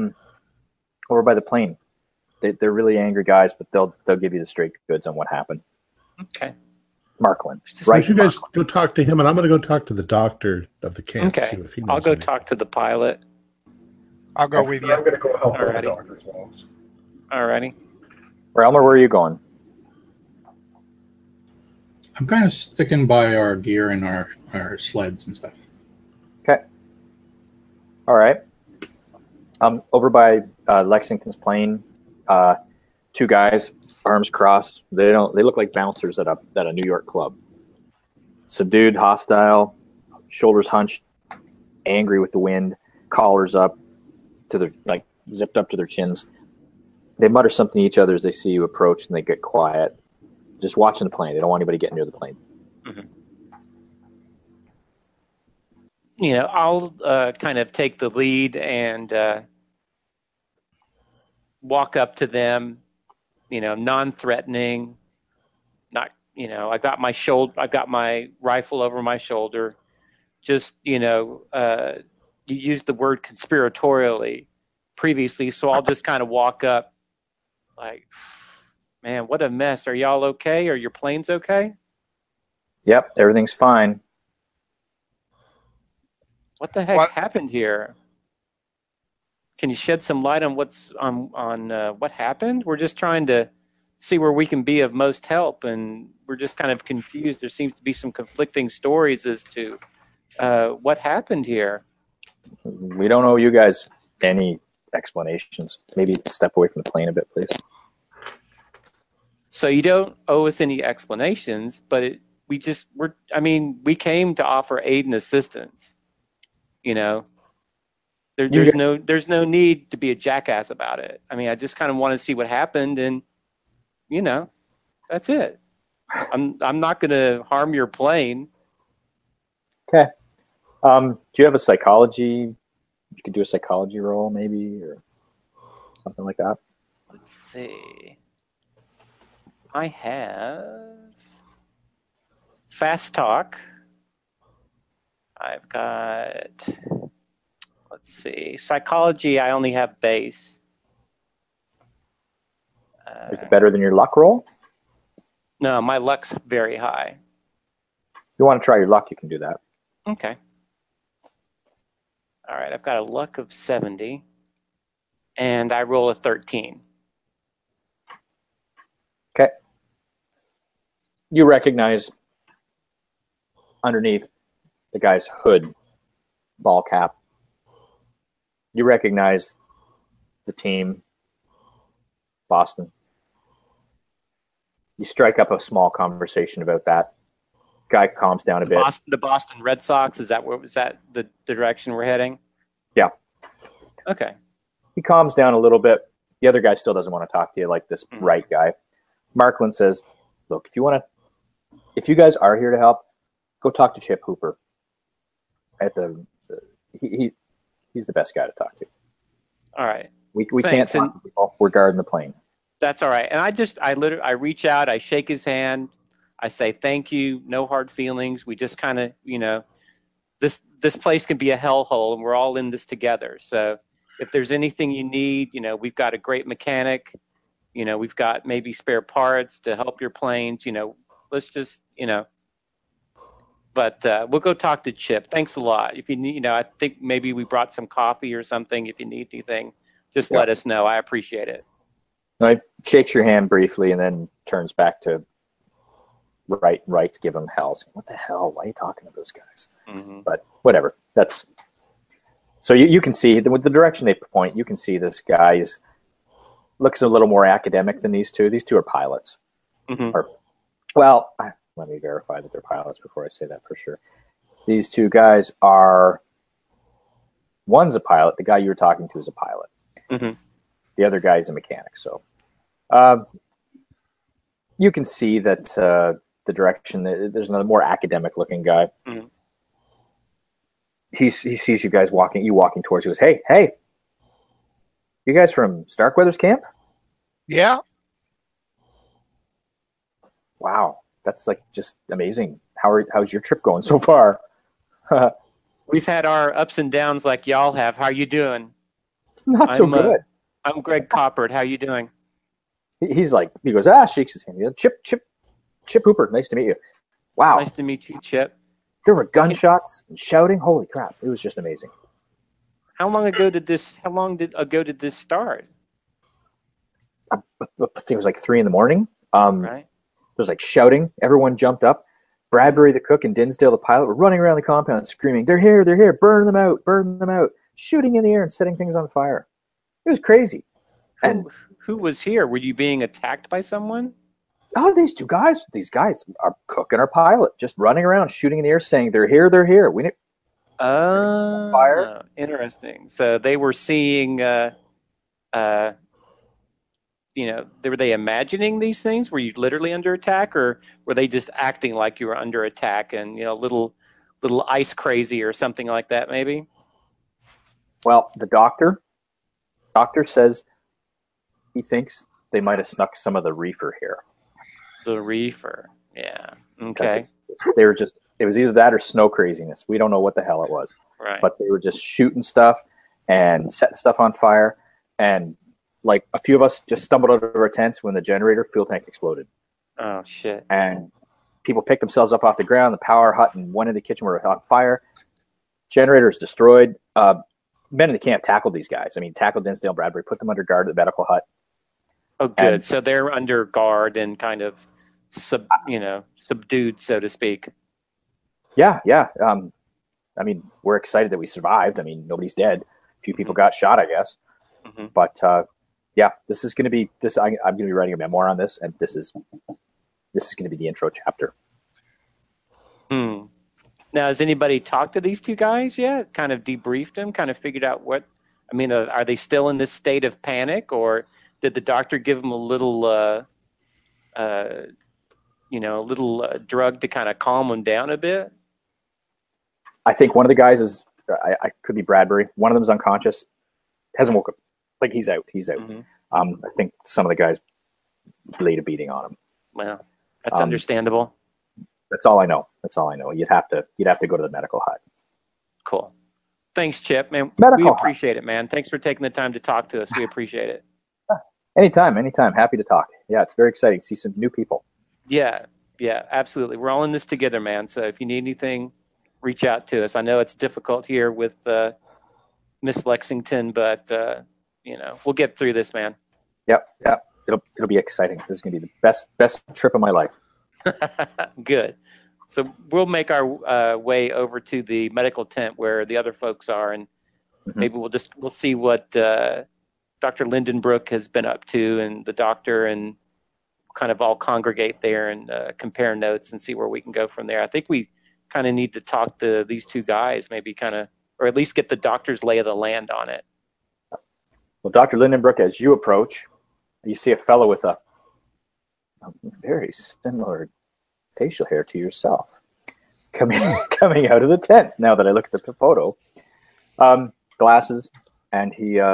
Over by the plane. They're really angry guys, but they'll give you the straight goods on what happened." Okay. Markland. Right. So you guys go talk to him, and I'm going to go talk to the doctor of the camp. Okay. See if he knows I'll go anything. talk to the pilot. I'll go with you. I'm going to go help the Alrighty. doctor as well. Alrighty. Elmer, where are you going? I'm kind of sticking by our gear and our sleds and stuff. Okay. All right. Over by Lexington's plane, two guys, arms crossed. They look like bouncers at a New York club. Subdued, hostile, shoulders hunched, angry with the wind, collars up to their zipped up to their chins. They mutter something to each other as they see you approach, and they get quiet, just watching the plane. They don't want anybody getting near the plane. Mm-hmm. I'll kind of take the lead and walk up to them, non-threatening. Not, I got my rifle over my shoulder. Just, you used the word conspiratorially previously, so I'll just kind of walk up like, man, what a mess. Are y'all okay? Are your planes okay? Yep, everything's fine. What the heck happened here? Can you shed some light on what happened? We're just trying to see where we can be of most help, and we're just kind of confused. There seems to be some conflicting stories as to what happened here. We don't owe you guys any explanations. Maybe step away from the plane a bit, please. So you don't owe us any explanations, but we came to offer aid and assistance. There's no need to be a jackass about it. I mean, I just kind of want to see what happened, and that's it. I'm not going to harm your plane. Okay. Do you have a psychology? You could do a psychology roll, maybe, or something like that. Let's see. I have fast talk. I've got, let's see, psychology. I only have base. Is it better than your luck roll? No, my luck's very high. If you want to try your luck, you can do that. Okay. All right, I've got a luck of 70, and I roll a 13. Okay. You recognize underneath the guy's hood, ball cap, you recognize the team, Boston. You strike up a small conversation about that. Guy calms down a bit. The Boston Red Sox, is that the direction we're heading? Yeah. Okay. He calms down a little bit. The other guy still doesn't want to talk to you, like this right guy. Markland says, look, if you guys are here to help, go talk to Chip Hooper. He's the best guy to talk to. All right. We can't talk to people. We're guarding the plane. That's all right. And I reach out, I shake his hand, I say thank you, no hard feelings. We just kind of, this place can be a hellhole, and we're all in this together. So if there's anything you need, we've got a great mechanic. We've got maybe spare parts to help your planes. Let's just, But we'll go talk to Chip. Thanks a lot. If you need, I think maybe we brought some coffee or something. If you need anything, just let us know. I appreciate it. He shakes your hand briefly and then turns back to Wright, give him hell. Saying, what the hell? Why are you talking to those guys? Mm-hmm. But whatever. So you can see with the direction they point, you can see this guy looks a little more academic than these two. These two are pilots. Mm-hmm. Let me verify that they're pilots before I say that for sure. These two guys one's a pilot. The guy you were talking to is a pilot. Mm-hmm. The other guy is a mechanic. So you can see that the direction, there's another more academic looking guy. Mm-hmm. He sees you guys walking towards you. He goes, hey, you guys from Starkweather's camp? Yeah. Wow. That's just amazing. How's your trip going so far? We've had our ups and downs like y'all have. How are you doing? Not so good. I'm Greg Coppert. How you doing? He goes, shakes his hand. Chip Hooper, nice to meet you. Wow. Nice to meet you, Chip. There were gunshots and shouting. Holy crap. It was just amazing. How long ago did this start? I think it was 3 a.m. Right. There was shouting. Everyone jumped up. Bradbury, the cook, and Dinsdale, the pilot, were running around the compound screaming, they're here, burn them out, shooting in the air and setting things on fire. It was crazy. And Who was here? Were you being attacked by someone? these guys are cooking our pilot, just running around, shooting in the air, saying they're here, they're here. We fire. Interesting. So they were seeing, were they imagining these things? Were you literally under attack, or were they just acting like you were under attack and, little ice crazy or something like that, maybe? Well, the doctor says he thinks they might have snuck some of the reefer here. The reefer. Yeah. Okay. It was either that or snow craziness. We don't know what the hell it was. Right. But they were just shooting stuff and setting stuff on fire. And like a few of us just stumbled out of our tents when the generator fuel tank exploded. Oh, shit. And people picked themselves up off the ground. The power hut and one in the kitchen were on fire. Generators destroyed. Men in the camp tackled these guys. Tackled Dinsdale, Bradbury, put them under guard at the medical hut. Oh, good. And so they're under guard and kind of subdued, so to speak. Yeah. We're excited that we survived. Nobody's dead. A few people got shot, I guess. Mm-hmm. But this is going to be this. I'm going to be writing a memoir on this, and this is going to be the intro chapter. Now, has anybody talked to these two guys yet? Kind of debriefed them? Kind of figured out what? Are they still in this state of panic, or did the doctor give them a little, drug to kind of calm them down a bit? I think one of the guys is, I could be Bradbury. One of them is unconscious, hasn't woke up. Like he's out. Mm-hmm. I think some of the guys laid a beating on him. Well, that's understandable. That's all I know. You'd have to go to the medical hut. Cool. Thanks, Chip. Man, we appreciate it, man. Thanks for taking the time to talk to us. We appreciate it. Anytime. Happy to talk. Yeah, it's very exciting to see some new people. Yeah, absolutely. We're all in this together, man. So if you need anything, reach out to us. I know it's difficult here with Miss Lexington, but we'll get through this, man. Yep. It'll be exciting. This is going to be the best trip of my life. Good. So we'll make our way over to the medical tent where the other folks are, and maybe we'll see what Dr. Lindenbrook has been up to, and the doctor, and kind of all congregate there and compare notes and see where we can go from there. I think we kind of need to talk to these two guys, maybe or at least get the doctor's lay of the land on it. Well, Dr. Lindenbrook, as you approach, you see a fellow with a very similar facial hair to yourself coming out of the tent. Now that I look at the photo, glasses, and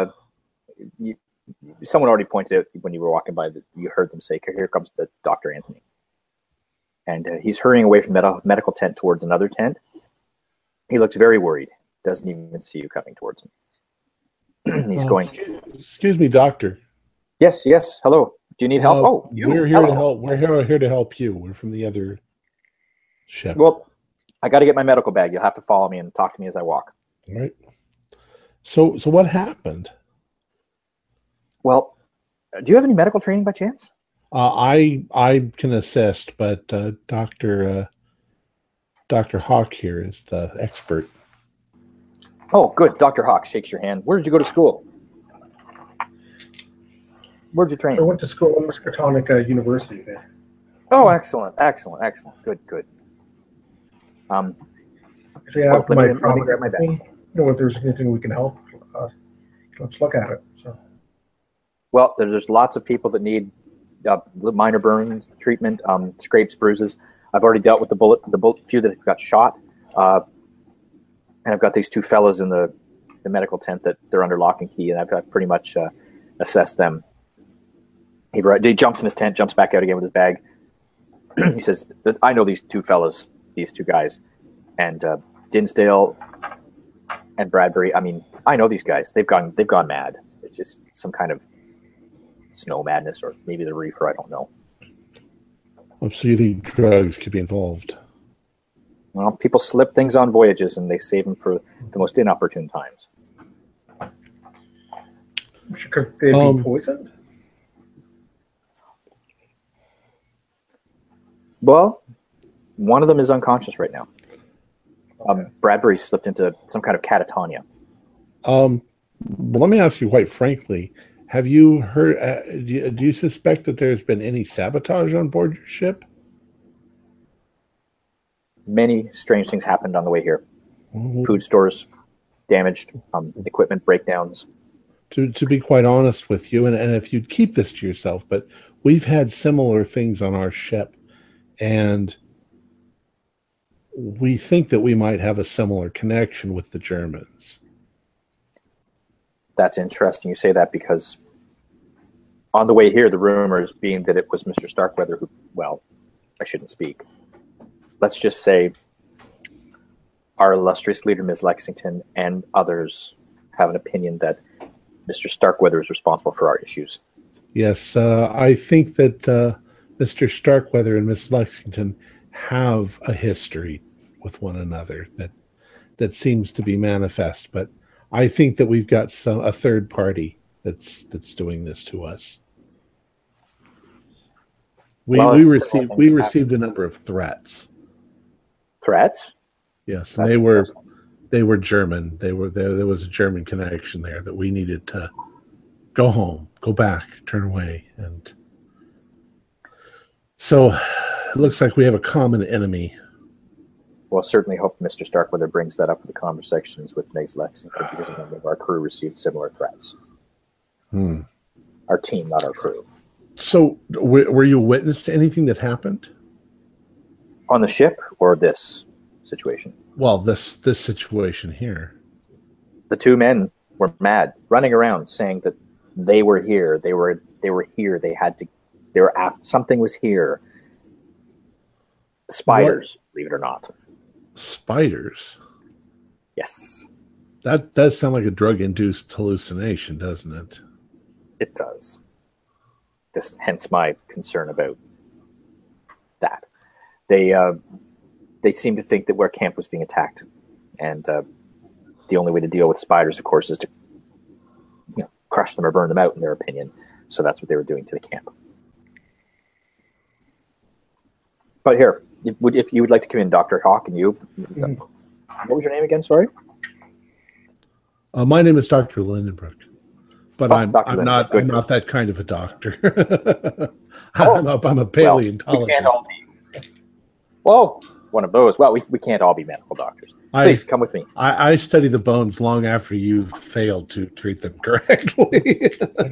someone already pointed out when you were walking by that you heard them say, "Here comes the Dr. Anthony," and he's hurrying away from the medical tent towards another tent. He looks very worried. Doesn't even see you coming towards him. He's going. Excuse me, doctor. Yes. Hello. Do you need help? We're here to help. We're here to help you. We're from the other ship. Well, I got to get my medical bag. You'll have to follow me and talk to me as I walk. All right. So what happened? Well, do you have any medical training by chance? I can assist, but Dr. Hawk here is the expert. Oh, good. Dr. Hawk shakes your hand. Where did you go to school? Where'd you train? I went to school at Miskatonic University there. Oh, excellent. Good. Actually, after my trauma, grab my bag. If there's anything we can help, let's look at it. So. Well, there's lots of people that need minor burns treatment, scrapes, bruises. I've already dealt with the few that got shot, and I've got these two fellows in the medical tent that they're under lock and key, and I've pretty much assessed them. He jumps in his tent, jumps back out again with his bag. He says, "I know these two fellows, these two guys, and Dinsdale and Bradbury. I know these guys. They've gone mad. It's just some kind of snow madness, or maybe the reefer. I don't know." So you think drugs could be involved? Well, people slip things on voyages, and they save them for the most inopportune times. Could they be poisoned? Well, one of them is unconscious right now. Bradbury slipped into some kind of catatonia. Well, let me ask you quite frankly, have you heard, do you suspect that there's been any sabotage on board your ship? Many strange things happened on the way here. Mhm. Food stores damaged, equipment breakdowns. To be quite honest with you, and if you'd keep this to yourself, but we've had similar things on our ship, and we think that we might have a similar connection with the Germans. That's interesting you say that, because on the way here, the rumors being that it was Mr. Starkweather who, well, I shouldn't speak. Let's just say our illustrious leader, Ms. Lexington, and others have an opinion that Mr. Starkweather is responsible for our issues. Yes, I think that Mr. Starkweather and Miss Lexington have a history with one another that seems to be manifest. But I think that we've got a third party that's doing this to us. We received a number of threats. Threats? Yes, and they were German. There was a German connection there that we needed to go home, go back, turn away, and so it looks like we have a common enemy. Well, certainly hope Mr. Starkweather brings that up in the conversations with Ms. Lexington, because a member of our crew received similar threats. Our team, not our crew. So, were you a witness to anything that happened on the ship, or this situation? Well, this situation here. The two men were mad, running around saying that they were here. They were here. They had to. They were after something was here. Spiders, believe it or not. Spiders. Yes. That does sound like a drug-induced hallucination, doesn't it? It does. Hence my concern about that. They seem to think that our camp was being attacked, and the only way to deal with spiders, of course, is to crush them or burn them out, in their opinion. So that's what they were doing to the camp. But here, if you would like to come in, Dr. Hawk, and you, what was your name again? Sorry. My name is Dr. Lindenbrook, but I'm not that kind of a doctor. I'm a paleontologist. Well, one of those. Well, we can't all be medical doctors. Please come with me. I study the bones long after you've failed to treat them correctly.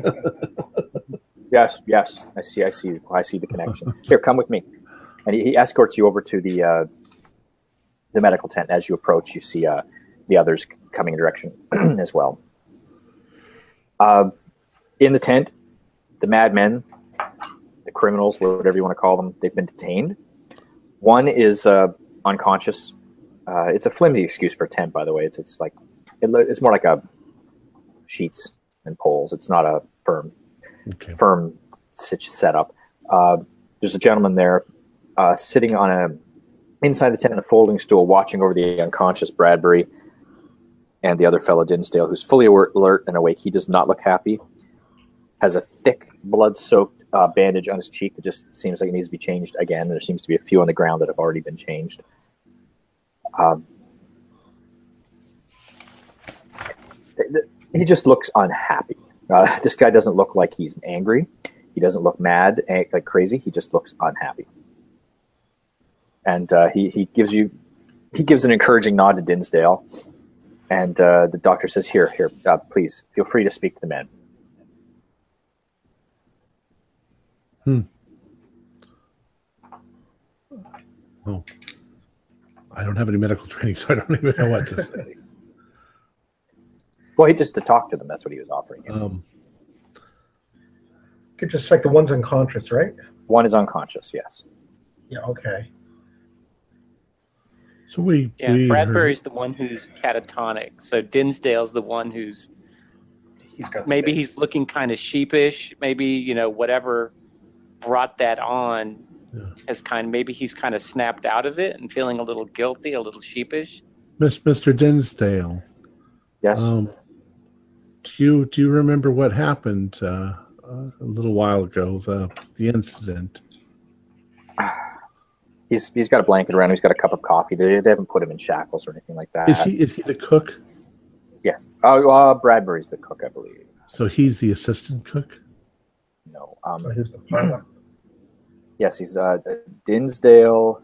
Yes. I see the connection. Here, come with me. And he escorts you over to the medical tent. As you approach, you see the others coming in direction as well. In the tent, the madmen, the criminals, whatever you want to call them, they've been detained. One is unconscious. It's a flimsy excuse for a tent, by the way. It's more like a sheets and poles. It's not a firm setup. There's a gentleman there sitting on inside the tent in a folding stool, watching over the unconscious Bradbury and the other fellow Dinsdale, who's fully alert and awake. He does not look happy. Has a thick, blood-soaked bandage on his cheek that just seems like it needs to be changed again. There seems to be a few on the ground that have already been changed. He just looks unhappy. This guy doesn't look like he's angry. He doesn't look mad, like crazy. He just looks unhappy. And he gives an encouraging nod to Dinsdale. And the doctor says, here, please, feel free to speak to the men. Oh, I don't have any medical training, so I don't even know what to say. Well, he just to talk to them. That's what he was offering you. Just like the one's unconscious, right? One is unconscious, yes. Yeah, okay. So Bradbury's the one who's catatonic. So Dinsdale's the one who's he's looking kind of sheepish. Maybe, whatever brought that on has maybe he's kind of snapped out of it and feeling a little guilty, a little sheepish. Mr. Dinsdale. Yes. Do you remember what happened a little while ago, the incident? He's got a blanket around him. He's got a cup of coffee. They haven't put him in shackles or anything like that. Is he the cook? Yeah. Bradbury's the cook, I believe. So he's the assistant cook? No. Who's the pilot? Yes, he's Dinsdale.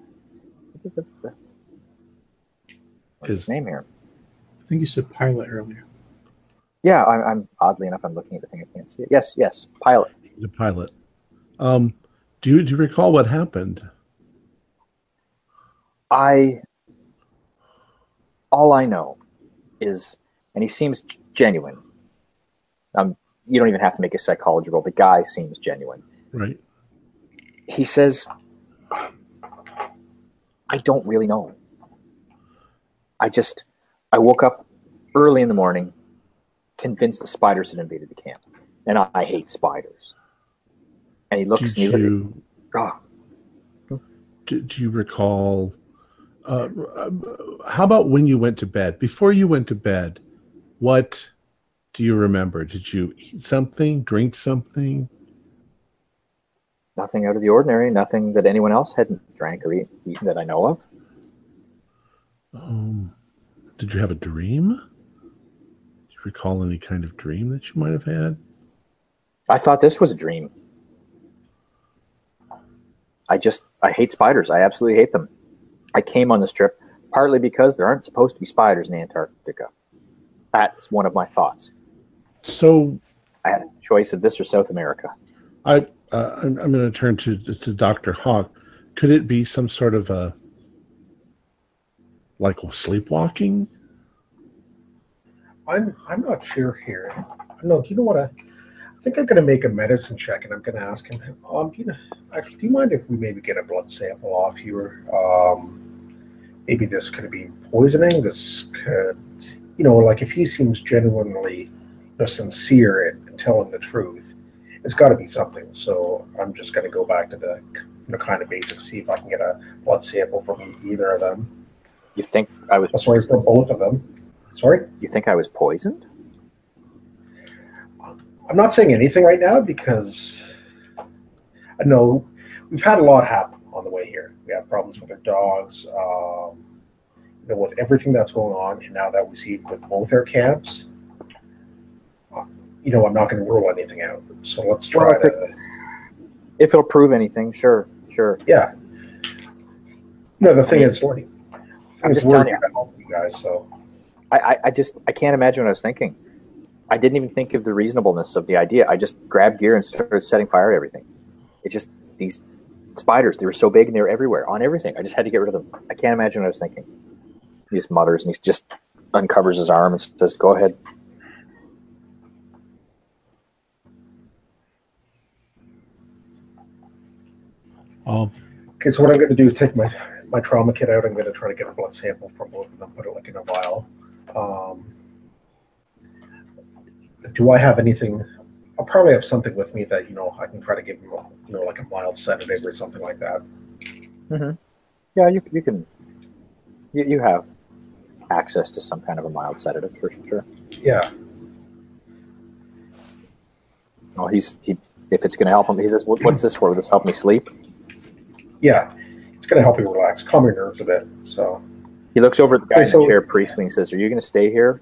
What's his name here? I think you said pilot earlier. Yeah, I'm oddly enough, I'm looking at the thing. I can't see it. Yes, pilot. He's a pilot. Do you recall what happened? All I know is, and he seems genuine. You don't even have to make a psychology roll. The guy seems genuine. Right. He says, I don't really know. I woke up early in the morning, convinced the spiders had invaded the camp. And I hate spiders. And he looks at me. Do you recall? How about when you went to bed? Before you went to bed, what do you remember? Did you eat something, drink something? Nothing out of the ordinary. Nothing that anyone else hadn't drank or eaten that I know of. Did you have a dream? Do you recall any kind of dream that you might have had? I thought this was a dream. I hate spiders. I absolutely hate them. I came on this trip partly because there aren't supposed to be spiders in Antarctica. That's one of my thoughts. So I had a choice of this or South America. I'm going to turn to Dr. Hawk. Could it be some sort of like sleepwalking? I'm not sure here. No, do you know what? I think I'm going to make a medicine check, and I'm going to ask him. Do you mind if we maybe get a blood sample off you? Maybe this could be poisoning. This could, like if he seems genuinely sincere in telling the truth, it's got to be something. So I'm just going to go back to the kind of basics, see if I can get a blood sample from either of them. You think I was? Sorry, for both of them. Sorry? You think I was poisoned? I'm not saying anything right now because I know we've had a lot happen on the way here. We have problems with our dogs, with everything that's going on, and now that we see with both our camps, I'm not going to rule anything out. So let's try if it'll prove anything, sure. Yeah. The thing is, I'm just telling you guys. So I can't imagine what I was thinking. I didn't even think of the reasonableness of the idea. I just grabbed gear and started setting fire to everything. It's just these spiders, they were so big and they were everywhere, on everything. I just had to get rid of them. I can't imagine what I was thinking. He just mutters and he just uncovers his arm and says, go ahead. Okay, so what I'm going to do is take my trauma kit out. I'm going to try to get a blood sample from both of them, put it in a vial. Do I have anything? I'll probably have something with me that I can try to give him like a mild sedative or something like that. Mm-hmm. Yeah, you can. You have access to some kind of a mild sedative for sure. Yeah. Well, if it's going to help him, he says, "What's this for? Will this help me sleep?" Yeah, it's going to help you relax, calm your nerves a bit. So he looks over at the guy in the chair, Priestley, and says, "Are you going to stay here?"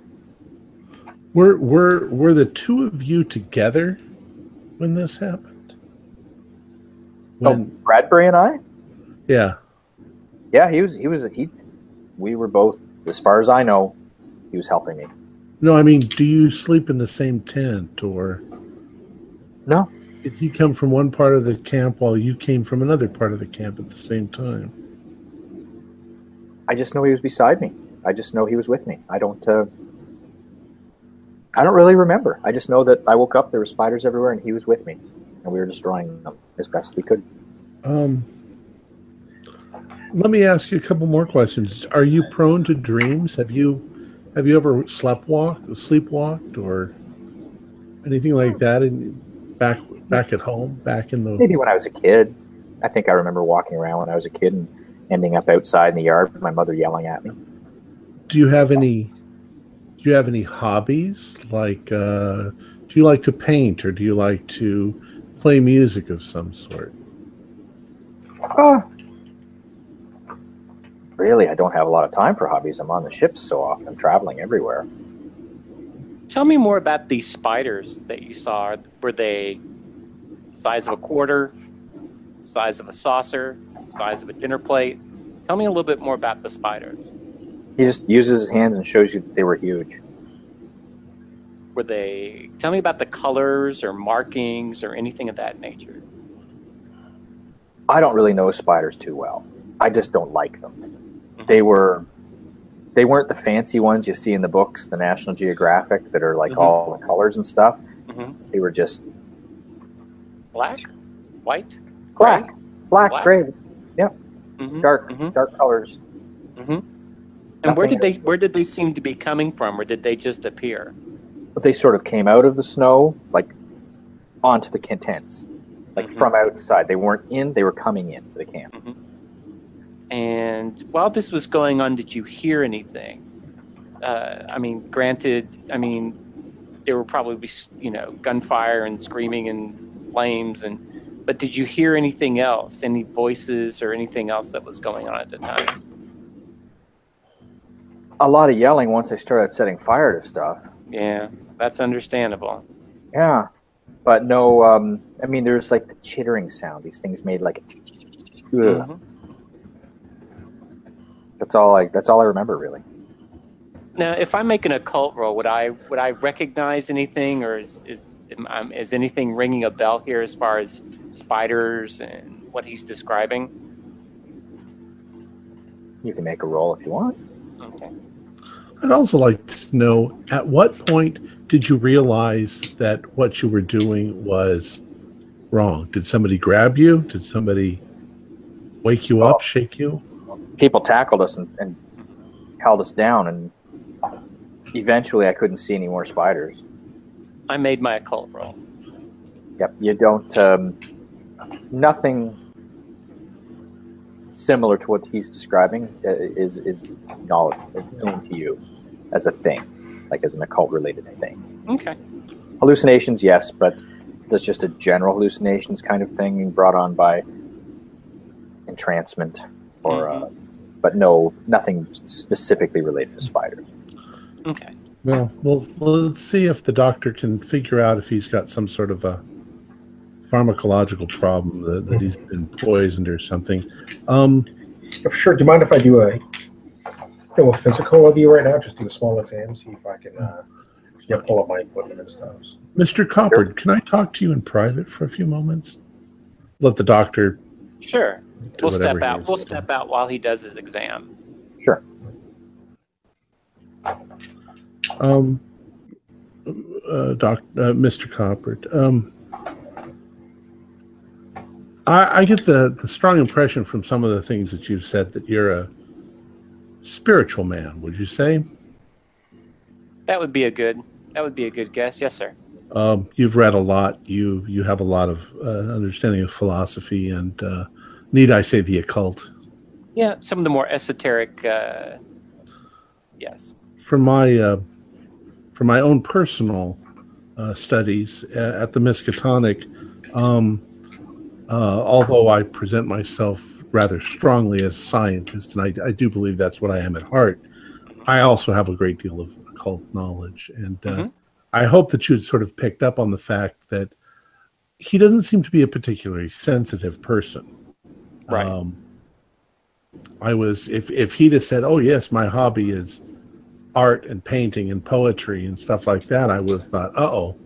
Were the two of you together when this happened? Bradbury and I? Yeah. Yeah, we were both, as far as I know, he was helping me. No, I mean, do you sleep in the same tent or? No. Did he come from one part of the camp while you came from another part of the camp at the same time? I just know he was beside me. I just know he was with me. I don't really remember. I just know that I woke up, there were spiders everywhere, and he was with me, and we were destroying them as best we could. Let me ask you a couple more questions. Are you prone to dreams? Have you ever sleepwalked, or anything like that? Back at home, back in the maybe when I was a kid. I think I remember walking around when I was a kid and ending up outside in the yard with my mother yelling at me. Do you have any hobbies? Like, do you like to paint, or do you like to play music of some sort? Really, I don't have a lot of time for hobbies. I'm on the ships so often. I'm traveling everywhere. Tell me more about these spiders that you saw. Were they size of a quarter, size of a saucer, size of a dinner plate? Tell me a little bit more about the spiders. He just uses his hands and shows you that they were huge. Were they? Tell me about the colors or markings or anything of that nature. I don't really know spiders too well. I just don't like them. They weren't the fancy ones you see in the books, the National Geographic, that are like all the colors and stuff. They were just black, white, black, gray. Yep. Dark colors. And where did they seem to be coming from, or did they just appear? But they sort of came out of the snow, like onto the tents, like from outside. They weren't in; they were coming into the camp. And while this was going on, did you hear anything? Granted, there were probably gunfire and screaming and flames, but did you hear anything else? Any voices or anything else that was going on at the time? A lot of yelling once they started setting fire to stuff. Yeah, that's understandable. Yeah, but no. There's like the chittering sound. These things made like. That's all I remember, really. Now, if I'm making a occult roll, would I recognize anything, or is anything ringing a bell here as far as spiders and what he's describing? You can make a roll if you want. Okay. I'd also like to know, at what point did you realize that what you were doing was wrong? Did somebody grab you? Did somebody wake you up, shake you? People tackled us and held us down, and eventually I couldn't see any more spiders. I made my occult roll. Yep, you don't. Nothing similar to what he's describing is known to you as a thing, like as an occult-related thing. Okay. Hallucinations, yes, but that's just a general hallucinations kind of thing being brought on by entrancement, or but nothing specifically related to spiders. Okay. Well, let's see if the doctor can figure out if he's got some sort of a pharmacological problem that he's been poisoned or something. Sure. Do you mind if I do a physical of you right now? Just do a small exam, see if I can pull up my equipment and stuff. Mr. Coppard, Can I talk to you in private for a few moments? Let the doctor. Sure. We'll step out. We'll doing. step out while he does his exam. Sure. Mr. Coppard, I get the strong impression from some of the things that you've said that you're a spiritual man. Would you say? That would be a good guess. Yes, sir. You've read a lot. You have a lot of understanding of philosophy and, need I say, the occult. Yeah, some of the more esoteric. Yes. From my own personal studies at the Miskatonic, although I present myself rather strongly as a scientist, and I do believe that's what I am at heart, I also have a great deal of occult knowledge. And I hope that you'd sort of picked up on the fact that he doesn't seem to be a particularly sensitive person. Right. If he'd have said, "Oh yes, my hobby is art and painting and poetry and stuff like that," I would have thought, "Uh-oh."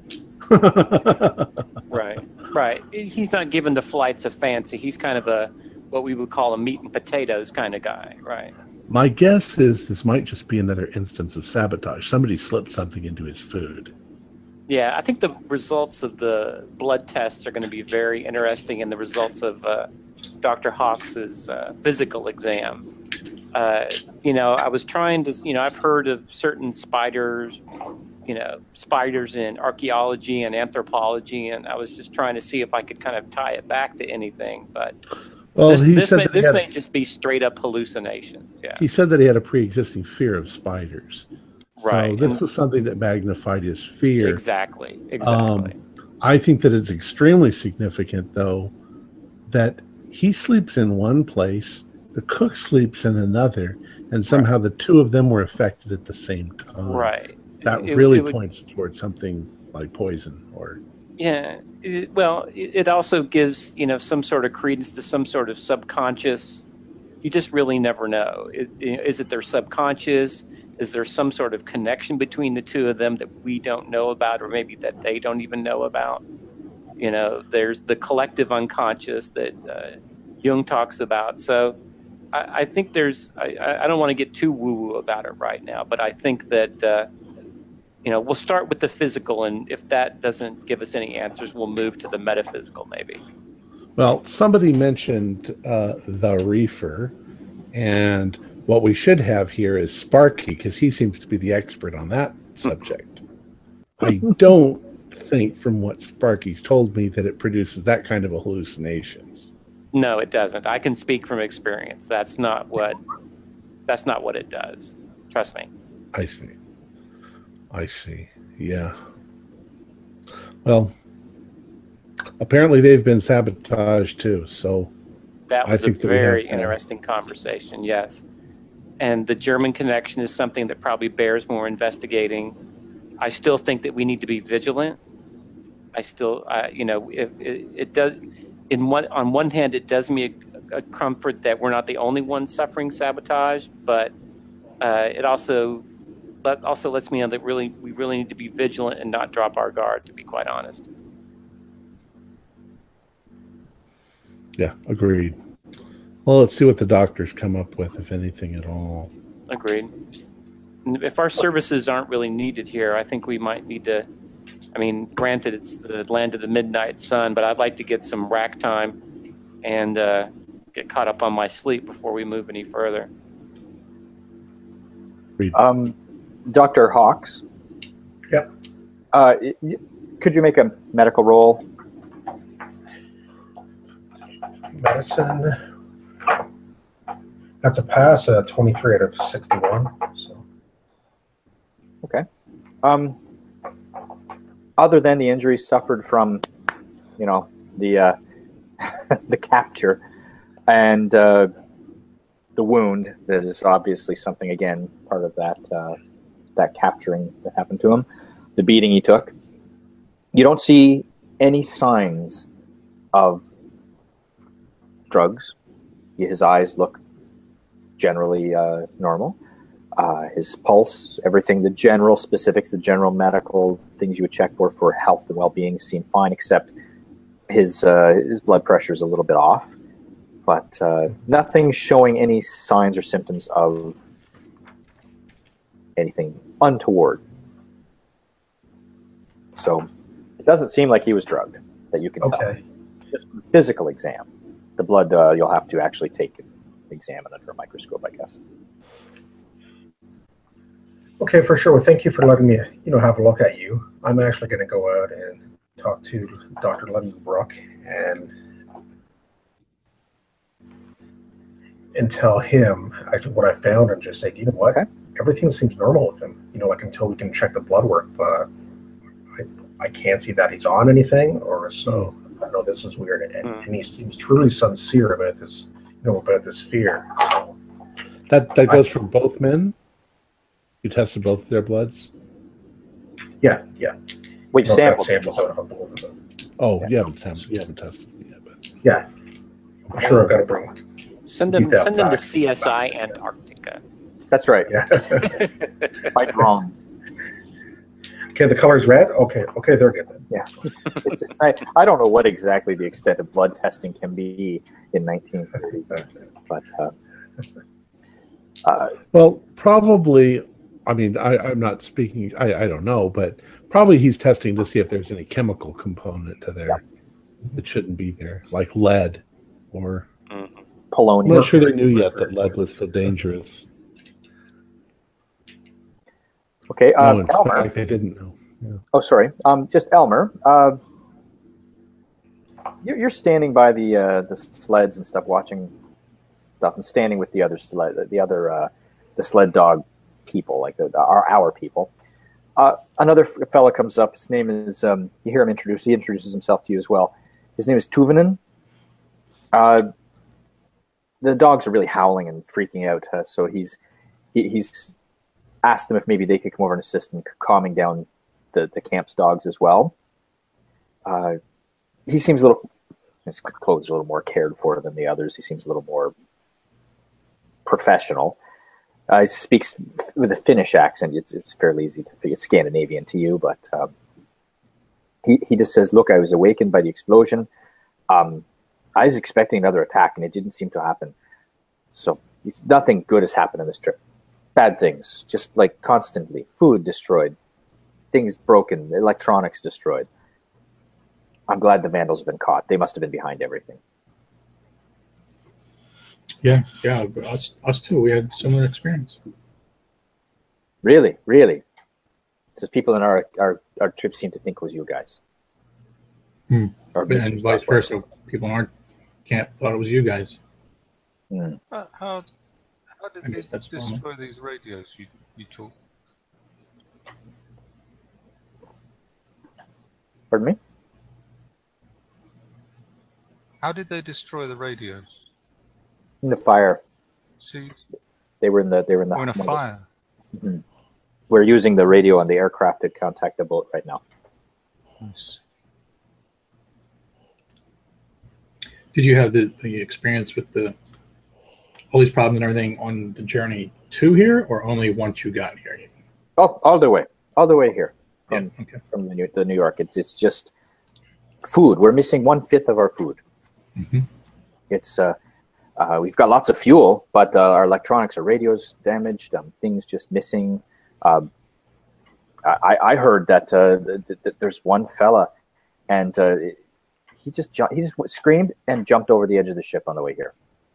Right. He's not given to flights of fancy. He's kind of what we would call a meat and potatoes kind of guy, right? My guess is this might just be another instance of sabotage. Somebody slipped something into his food. Yeah, I think the results of the blood tests are going to be very interesting, and the results of Dr. Hawks's physical exam. I was trying to, I've heard of certain spiders, spiders in archaeology and anthropology, and I was just trying to see if I could kind of tie it back to anything. But this may just be straight up hallucinations. Yeah. He said that he had a pre-existing fear of spiders. Right. So this was something that magnified his fear. Exactly. I think that it's extremely significant, though, that he sleeps in one place, the cook sleeps in another, and somehow the two of them were affected at the same time. Right. That it really would, points towards something like poison or. yeah. It also gives some sort of credence to some sort of subconscious. You just really never know. Is it their subconscious? Is there some sort of connection between the two of them that we don't know about, or maybe that they don't even know about? There's the collective unconscious that Jung talks about. So I think I don't want to get too woo-woo about it right now, but I think that, we'll start with the physical, and if that doesn't give us any answers, we'll move to the metaphysical maybe. Well, somebody mentioned the reefer, and what we should have here is Sparky, because he seems to be the expert on that subject. I don't think, from what Sparky's told me, that it produces that kind of hallucinations. No, it doesn't. I can speak from experience. That's not what it does. Trust me. I see. Yeah. Well, apparently they've been sabotaged too, so that was a very have, interesting conversation, yes. And the German connection is something that probably bears more investigating. I still think that we need to be vigilant. I still, if it does, on one hand, it does me a comfort that we're not the only ones suffering sabotage, but it also lets me know that we really need to be vigilant and not drop our guard, to be quite honest. Yeah, agreed. Well, let's see what the doctors come up with, if anything at all. Agreed. And if our services aren't really needed here, I think we might need to. I mean, granted, it's the land of the midnight sun, but I'd like to get some rack time and get caught up on my sleep before we move any further. Dr. Hawks. Yep. Could you make a medical roll? Medicine. That's a pass, 23 out of 61. So. Okay. Other than the injuries suffered from, the the capture and the wound, that is obviously something, again, part of that capturing that happened to him, the beating he took. You don't see any signs of drugs. His eyes look generally normal. His pulse, everything, the general specifics, the general medical things you would check for health and well-being seem fine, except his blood pressure is a little bit off. But nothing showing any signs or symptoms of anything untoward. So it doesn't seem like he was drugged, that you can tell. Just from a physical exam. The blood, you'll have to actually take and examine under a microscope, I guess. Okay, for sure. Well, thank you for letting me, have a look at you. I'm actually going to go out and talk to Dr. Lindenbrook and tell him actually what I found, and just say, you know what, everything seems normal with him. Until we can check the blood work, but I can't see that he's on anything, or so. I know this is weird, and he seems truly sincere about this, about this fear. So that goes for both men. You tested both of their bloods? Yeah. We've sampled samples out of both of them. Oh, you haven't tested it yet, but yeah, I'm sure I've got to bring. Send them to CSI Antarctica. That's right. Yeah. By drone. Okay, the color's red. Okay, they're good then. Yeah. I don't know what exactly the extent of blood testing can be in 1930, but. Well, probably. I mean, I'm not speaking. I don't know, but probably he's testing to see if there's any chemical component to there that shouldn't be there, like lead or polonium. I'm not sure they knew yet that lead was so dangerous. Okay, no, in Elmer. fact, they didn't know. Yeah. Oh, sorry. Just Elmer. You're standing by the sleds and stuff, watching stuff, and standing with the other sled dog people, like our people. Another fella comes up. His name is. You hear him introduce. He introduces himself to you as well. His name is Tuvinen. The dogs are really howling and freaking out. So he's asked them if maybe they could come over and assist in calming down the camp's dogs as well. He seems his clothes are a little more cared for than the others. He seems a little more professional. He speaks with a Finnish accent. It's fairly easy to figure. It's Scandinavian to you, but he just says, "Look, I was awakened by the explosion. I was expecting another attack, and it didn't seem to happen. So nothing good has happened on this trip. Bad things, just like constantly. Food destroyed, things broken, electronics destroyed. I'm glad the vandals have been caught. They must have been behind everything." Yeah. Us too. We had similar experience. Really? So people in our trip seem to think it was you guys. Or And vice versa. People in our camp thought it was you guys. How did I they guess that's destroy these radios you talk? Pardon me? How did they destroy the radios? In the fire. See, They were in the or in a fire. Mhm. We're using the radio on the aircraft to contact the boat right now. Nice. Did you have the experience with all these problems and everything on the journey to here, or only once you got here? Oh, all the way here from the New York. It's just food. We're missing 1/5 of our food. Mm-hmm. It's we've got lots of fuel, but our electronics, our radios damaged. Things just missing. I heard that there's one fella, and he just screamed and jumped over the edge of the ship on the way here.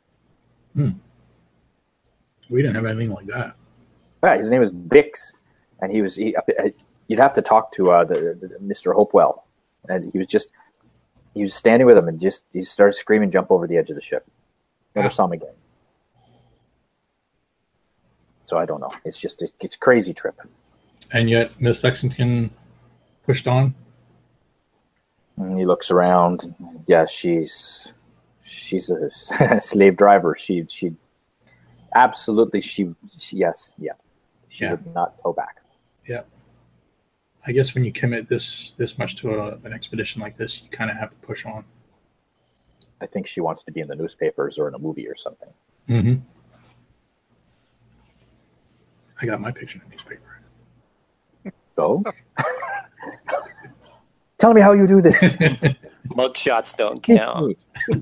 We didn't have anything like that. Yeah, his name was Bix, and you'd have to talk to the Mr. Hopewell, and he was standing with him, and he started screaming, jump over the edge of the ship. Never saw him again. So I don't know. It's just it's a crazy trip. And yet Miss Lexington pushed on. And he looks around. Yeah, she's a slave driver. She absolutely yes. She would not go back. Yeah. I guess when you commit this much to an expedition like this, you kind of have to push on. I think she wants to be in the newspapers or in a movie or something. Mm-hmm. I got my picture in the newspaper. So, tell me how you do this. Mug shots don't count.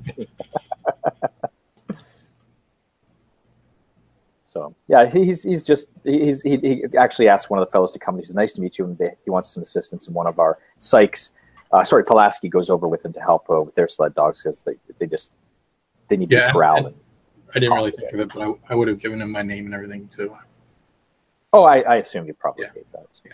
So yeah, he actually asked one of the fellows to come. He says, "Nice to meet you," and he wants some assistance. And one of our Sykes, Pulaski, goes over with him to help with their sled dogs because they need to be corralled. I didn't really think of it, but I would have given him my name and everything too. Oh, I assume you probably gave that. Yeah.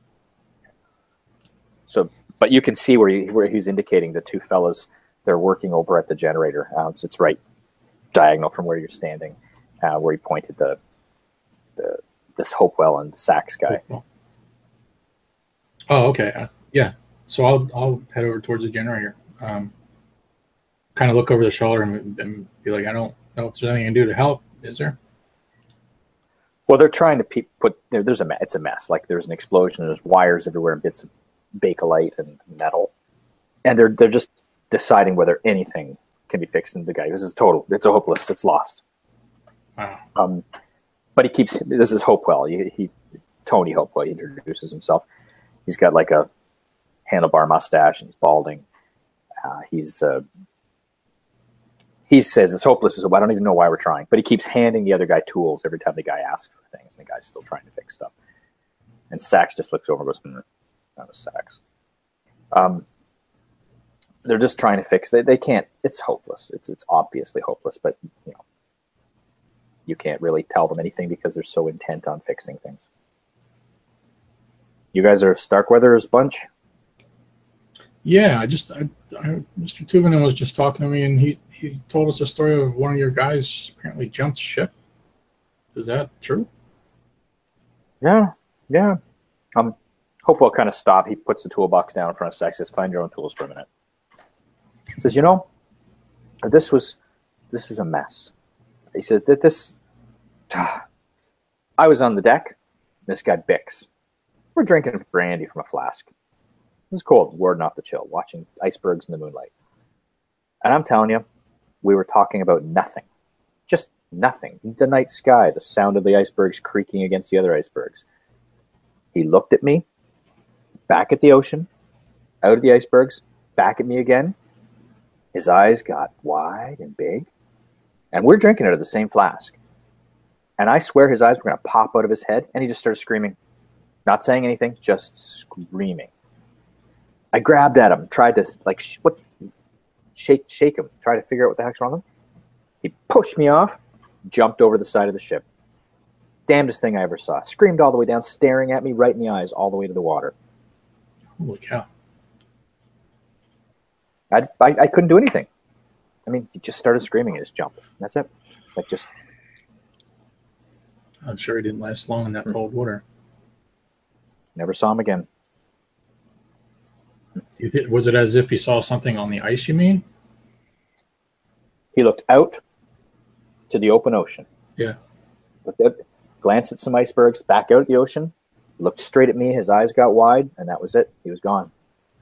So, but you can see where he's indicating the two fellas. They're working over at the generator. It's right diagonal from where you're standing, where he pointed this Hopewell and the Sachs guy. Hopewell. Oh, okay. Yeah. So I'll head over towards the generator. Kind of look over the shoulder and be like, I don't know if there's anything I can do to help. Is there? Well, they're trying to put there's it's a mess. Like there's an explosion. There's wires everywhere and bits of Bakelite and metal, and they're just deciding whether anything can be fixed. And the guy, it's hopeless. It's lost. Wow. But he keeps. This is Hopewell. Tony Hopewell. He introduces himself. He's got like a handlebar mustache and he's balding. He says it's hopeless. I don't even know why we're trying. But he keeps handing the other guy tools every time the guy asks for things. And the guy's still trying to fix stuff. And Sachs just looks over and goes, that was Sachs. They're just trying to fix. They can't. It's hopeless. It's obviously hopeless. But you can't really tell them anything because they're so intent on fixing things. You guys are Starkweather's bunch? Yeah, Mr. Tuvenen was just talking to me, and he told us a story of one of your guys apparently jumped ship. Is that true? Yeah. Hopewell kind of stopped. He puts the toolbox down in front of Sachs. Says, "Find your own tools for a minute." He says, this is a mess. He said that I was on the deck. This guy Bix. We're drinking brandy from a flask. It was cold, warding off the chill, watching icebergs in the moonlight. And I'm telling you, we were talking about nothing. Just nothing. The night sky, the sound of the icebergs creaking against the other icebergs. He looked at me, back at the ocean, out of the icebergs, back at me again. His eyes got wide and big. And we're drinking out of the same flask. And I swear his eyes were going to pop out of his head, and he just started screaming. Not saying anything, just screaming. I grabbed at him, tried to shake him, try to figure out what the heck's wrong with him. He pushed me off, jumped over the side of the ship. Damnedest thing I ever saw. Screamed all the way down, staring at me right in the eyes all the way to the water. Holy cow. I couldn't do anything. I mean, he just started screaming and just jumped. That's it. I'm sure he didn't last long in that cold water. Never saw him again. Was it as if he saw something on the ice, you mean? He looked out to the open ocean. Yeah. Looked out, glanced at some icebergs, back out at the ocean, looked straight at me, his eyes got wide, and that was it. He was gone.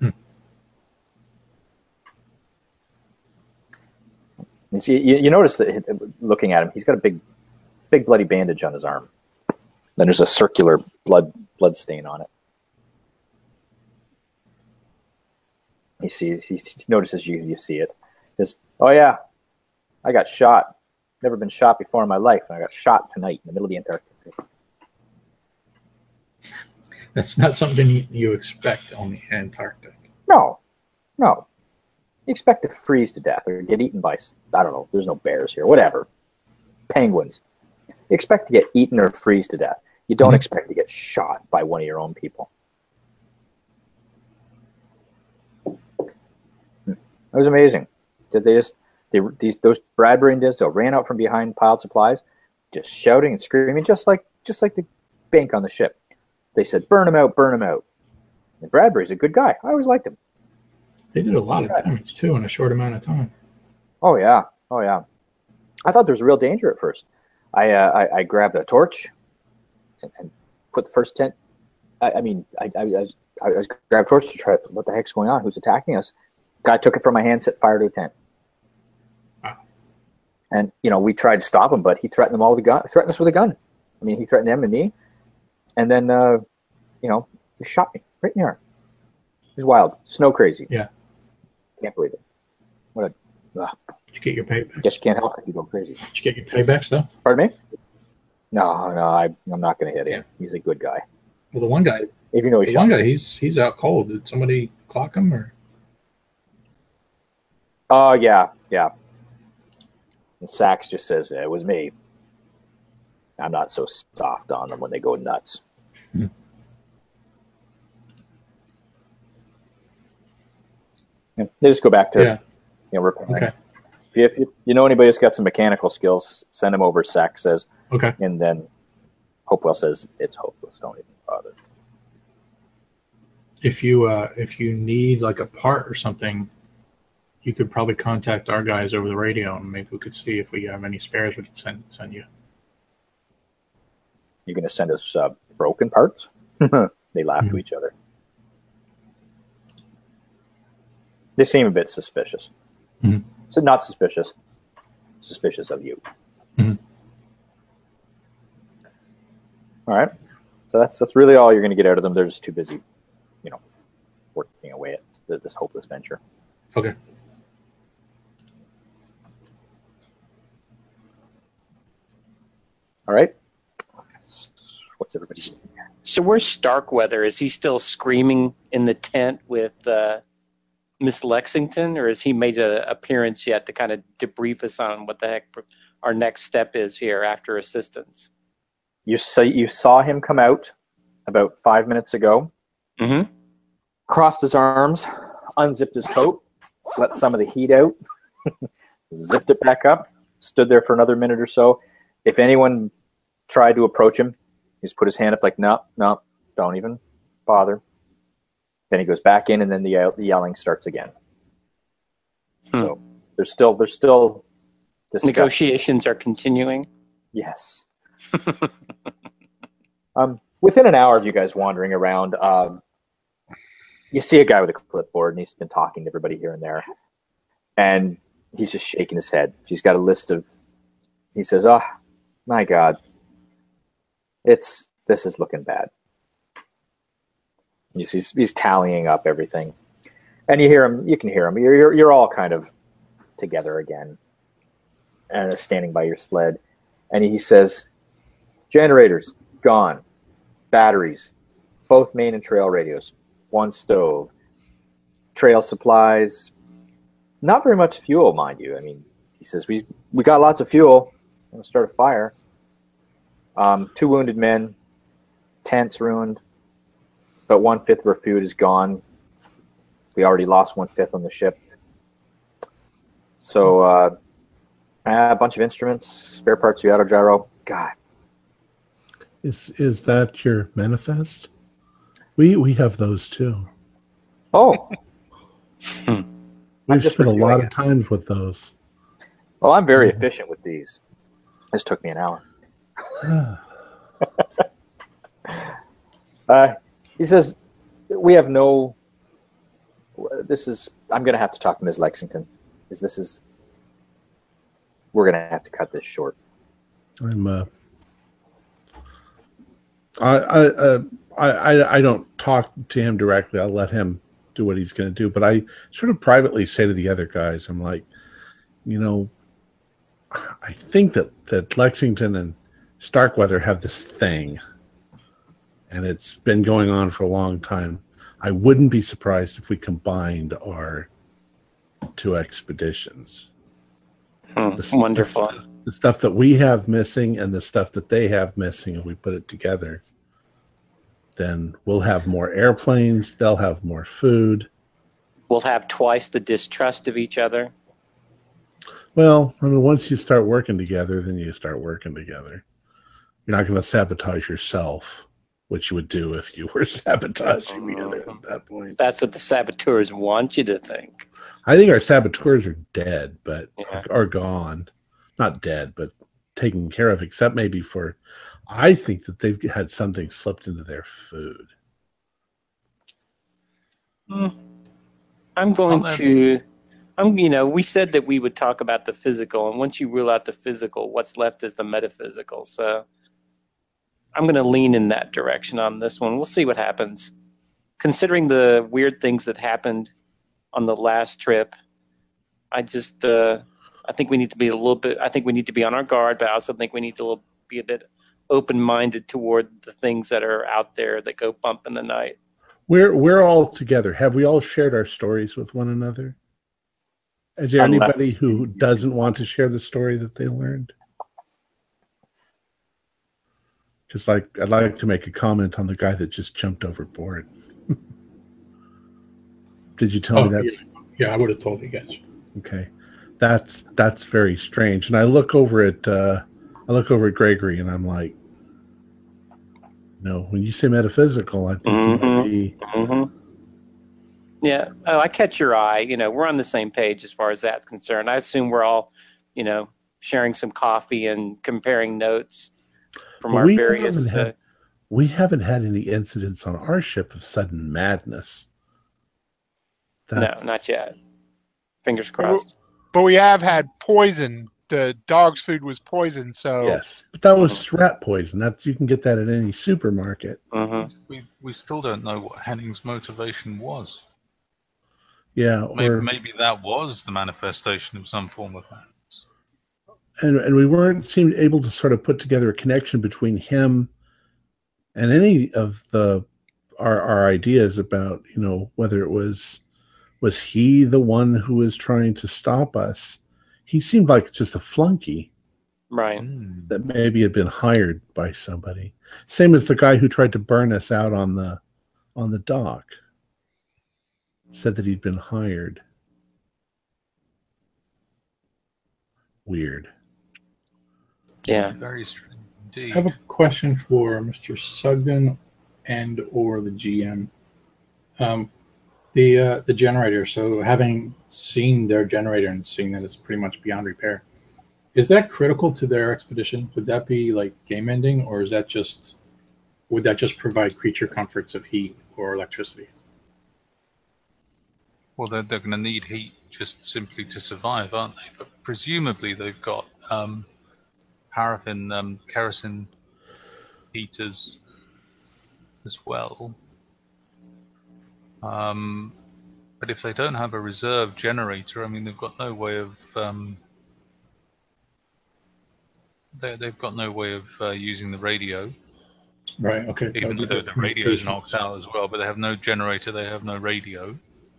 You see, you notice that looking at him, he's got a big bloody bandage on his arm. Then there's a circular blood stain on it. He notices you see it. He says, "Oh yeah, I got shot. Never been shot before in my life, and I got shot tonight in the middle of the Antarctic." That's not something you expect on the Antarctic. No. You expect to freeze to death or get eaten by, I don't know, there's no bears here, whatever. Penguins. You expect to get eaten or freeze to death. You don't expect to get shot by one of your own people. It was amazing. Those Bradbury and Dinsdale ran out from behind piled supplies, just shouting and screaming, just like the bank on the ship. They said, "Burn him out, burn him out." And Bradbury's a good guy. I always liked him. They did a lot of damage too in a short amount of time. Oh yeah. I thought there was real danger at first. I grabbed a torch and put the first tent. I grabbed a torch to try what the heck's going on. Who's attacking us? Guy took it from my hand, set fire to a tent. Wow. And we tried to stop him, but he threatened them all with a gun. Threatened us with a gun. I mean, he threatened them and me, and then he shot me right in the arm. He was wild, snow crazy. Yeah. Can't believe it. Did you get your payback? Guess you can't help it if you go crazy. Did you get your paybacks though? Pardon me? No, I'm not going to hit him. He's a good guy. Well, the one guy, if you know he's one guy, he's out cold. Did somebody clock him or? Oh yeah. And Sachs just says it was me. I'm not so soft on them when they go nuts. They just go back to repairing. Okay. If you know anybody who's got some mechanical skills, send them over. Sachs says. Okay. And then Hopewell says it's hopeless. Don't even bother. If you need like a part or something, you could probably contact our guys over the radio, and maybe we could see if we have any spares we could send you. You're going to send us broken parts? They laugh to each other. They seem a bit suspicious. So not suspicious. Suspicious of you. All right. So that's really all you're going to get out of them. They're just too busy, working away at this hopeless venture. Okay. All right. What's everybody doing? So where's Starkweather? Is he still screaming in the tent with Miss Lexington, or has he made an appearance yet to kind of debrief us on what the heck our next step is here after assistance? You saw him come out about 5 minutes ago. Crossed his arms, unzipped his coat, let some of the heat out, zipped it back up, stood there for another minute or so. If anyone tried to approach him, he just put his hand up like, no, don't even bother. Then he goes back in, and then the yelling starts again. So there's still discussion. Negotiations are continuing. Yes. Within an hour of you guys wandering around, you see a guy with a clipboard, and he's been talking to everybody here and there. And he's just shaking his head. He's got a list of, he says, "Oh, my God, this is looking bad." He's tallying up everything. And you can hear him. You're all kind of together again, and standing by your sled. And he says, "Generators, gone. Batteries, both main and trail radios, one stove. Trail supplies, not very much fuel, mind you. I mean," he says, we got lots of fuel. I'm going to start a fire. 2 wounded men, tents ruined. About 1/5 of our food is gone. We already lost 1/5 on the ship. So a bunch of instruments, spare parts, the autogyro. God. Is that your manifest? We have those too. Oh. We've spent a lot of times with those. Well, I'm very efficient with these. This took me an hour. He says, "We have no. I'm going to have to talk to Ms. Lexington, because we're going to have to cut this short." I don't talk to him directly. I'll let him do what he's going to do. But I sort of privately say to the other guys, I'm like, I think that Lexington and Starkweather have this thing, and it's been going on for a long time. I wouldn't be surprised if we combined our 2 expeditions. Wonderful. The stuff that we have missing and the stuff that they have missing, and we put it together, then we'll have more airplanes, they'll have more food. We'll have twice the distrust of each other. Well, I mean, once you start working together, then you start working together. You're not going to sabotage yourself, which you would do if you were sabotaging the other at that point. That's what the saboteurs want you to think. I think our saboteurs are dead, but are gone. Not dead, but taken care of, except maybe for, I think that they've had something slipped into their food. We said that we would talk about the physical, and once you rule out the physical, what's left is the metaphysical. So I'm going to lean in that direction on this one. We'll see what happens. Considering the weird things that happened on the last trip, I think we need to be on our guard, but I also think we need to be a bit open-minded toward the things that are out there that go bump in the night. We're all together. Have we all shared our stories with one another? Is there anybody who doesn't want to share the story that they learned? Because I'd like to make a comment on the guy that just jumped overboard. Did you tell me that? Yeah, I would have told you guys. Okay, that's very strange. And I look over at Gregory, and I'm like, no. When you say metaphysical, I think you might be. Mm-hmm. Yeah, I catch your eye. We're on the same page as far as that's concerned. I assume we're all, sharing some coffee and comparing notes from our various. We haven't had any incidents on our ship of sudden madness. No, not yet. Fingers crossed. But we have had poison. The dog's food was poison, so yes, but that was rat poison. You can get that at any supermarket. We still don't know what Henning's motivation was. Yeah, maybe that was the manifestation of some form of madness. And we seemed able to sort of put together a connection between him and any of our ideas about whether it was he the one who was trying to stop us. He seemed like just a flunky, right? That maybe had been hired by somebody. Same as the guy who tried to burn us out on the dock. Said that he'd been hired. Weird. Yeah. Very strange indeed. I have a question for Mr. Sugden and or the GM. The generator. So having seen their generator and seeing that it's pretty much beyond repair, is that critical to their expedition? Would that be like game ending, or is that just would that just provide creature comforts of heat or electricity? Well, they're going to need heat just simply to survive, aren't they? But presumably they've got paraffin, kerosene heaters as well. But if they don't have a reserve generator, I mean, they've got no way of they've got no way of using the radio. Right. Okay. Even though the radio is knocked out as well, but they have no generator. They have no radio.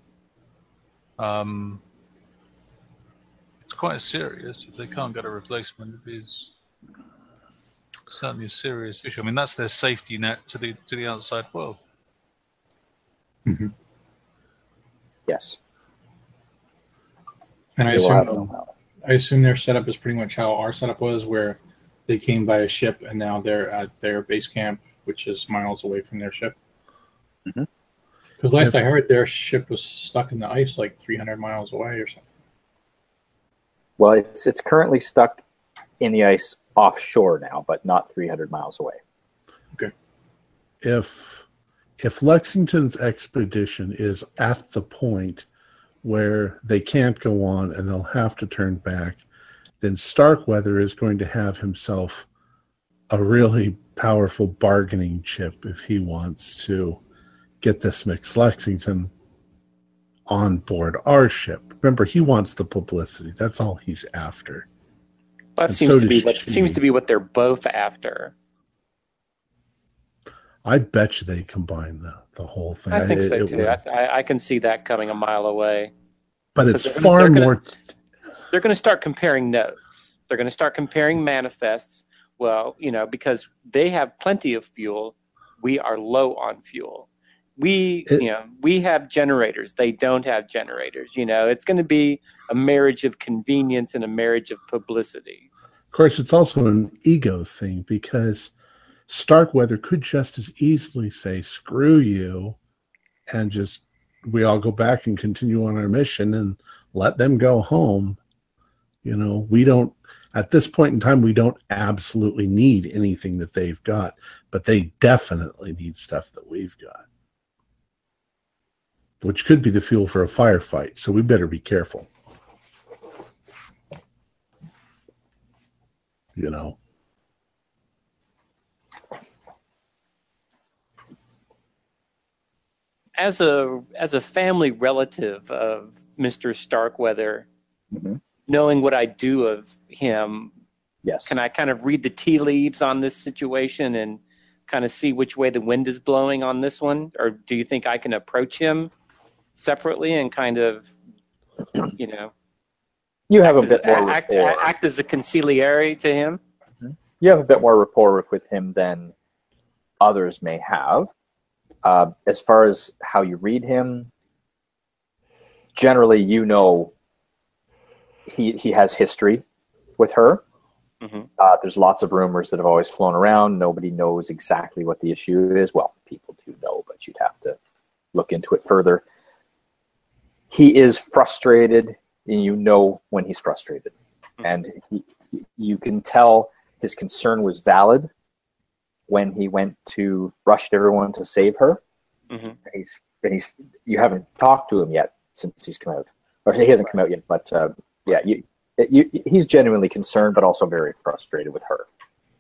It's quite serious. If they can't get a replacement, it is certainly a serious issue. I mean, that's their safety net to the outside world. Mm-hmm. Yes. And I assume their setup is pretty much how our setup was, where they came by a ship and now they're at their base camp, which is miles away from their ship. Mm-hmm. Because last I heard, their ship was stuck in the ice like 300 miles away or something. Well, it's currently stuck in the ice offshore now, but not 300 miles away. Okay. If Lexington's expedition is at the point where they can't go on and they'll have to turn back, then Starkweather is going to have himself a really powerful bargaining chip if he wants to get this Mix Lexington on board our ship. Remember, he wants the publicity. That's all he's after. That seems to be what they're both after. I bet you they combine the whole thing. I think so too. I can see that coming a mile away. But it's far more. They're going to start comparing notes. They're going to start comparing manifests. Well, because they have plenty of fuel, we are low on fuel. We have generators. They don't have generators. It's going to be a marriage of convenience and a marriage of publicity. Of course, it's also an ego thing, because Starkweather could just as easily say, screw you, and just we all go back and continue on our mission and let them go home. We don't, at this point in time, we don't absolutely need anything that they've got, but they definitely need stuff that we've got, which could be the fuel for a firefight. So we better be careful. As a family relative of Mr. Starkweather, mm-hmm. knowing what I do of him, yes, can I kind of read the tea leaves on this situation and kind of see which way the wind is blowing on this one? Or do you think I can approach him separately and kind of, you have a bit more act as a conciliary to him? Mm-hmm. You have a bit more rapport with him than others may have. As far as how you read him, generally, he has history with her. Mm-hmm. There's lots of rumors that have always flown around. Nobody knows exactly what the issue is. Well, people do know, but you'd have to look into it further. He is frustrated, and when he's frustrated. Mm-hmm. And you can tell his concern was valid when he went to rushed everyone to save her. Mm-hmm. You haven't talked to him yet since he's come out, or he hasn't come out yet. But he's genuinely concerned, but also very frustrated with her.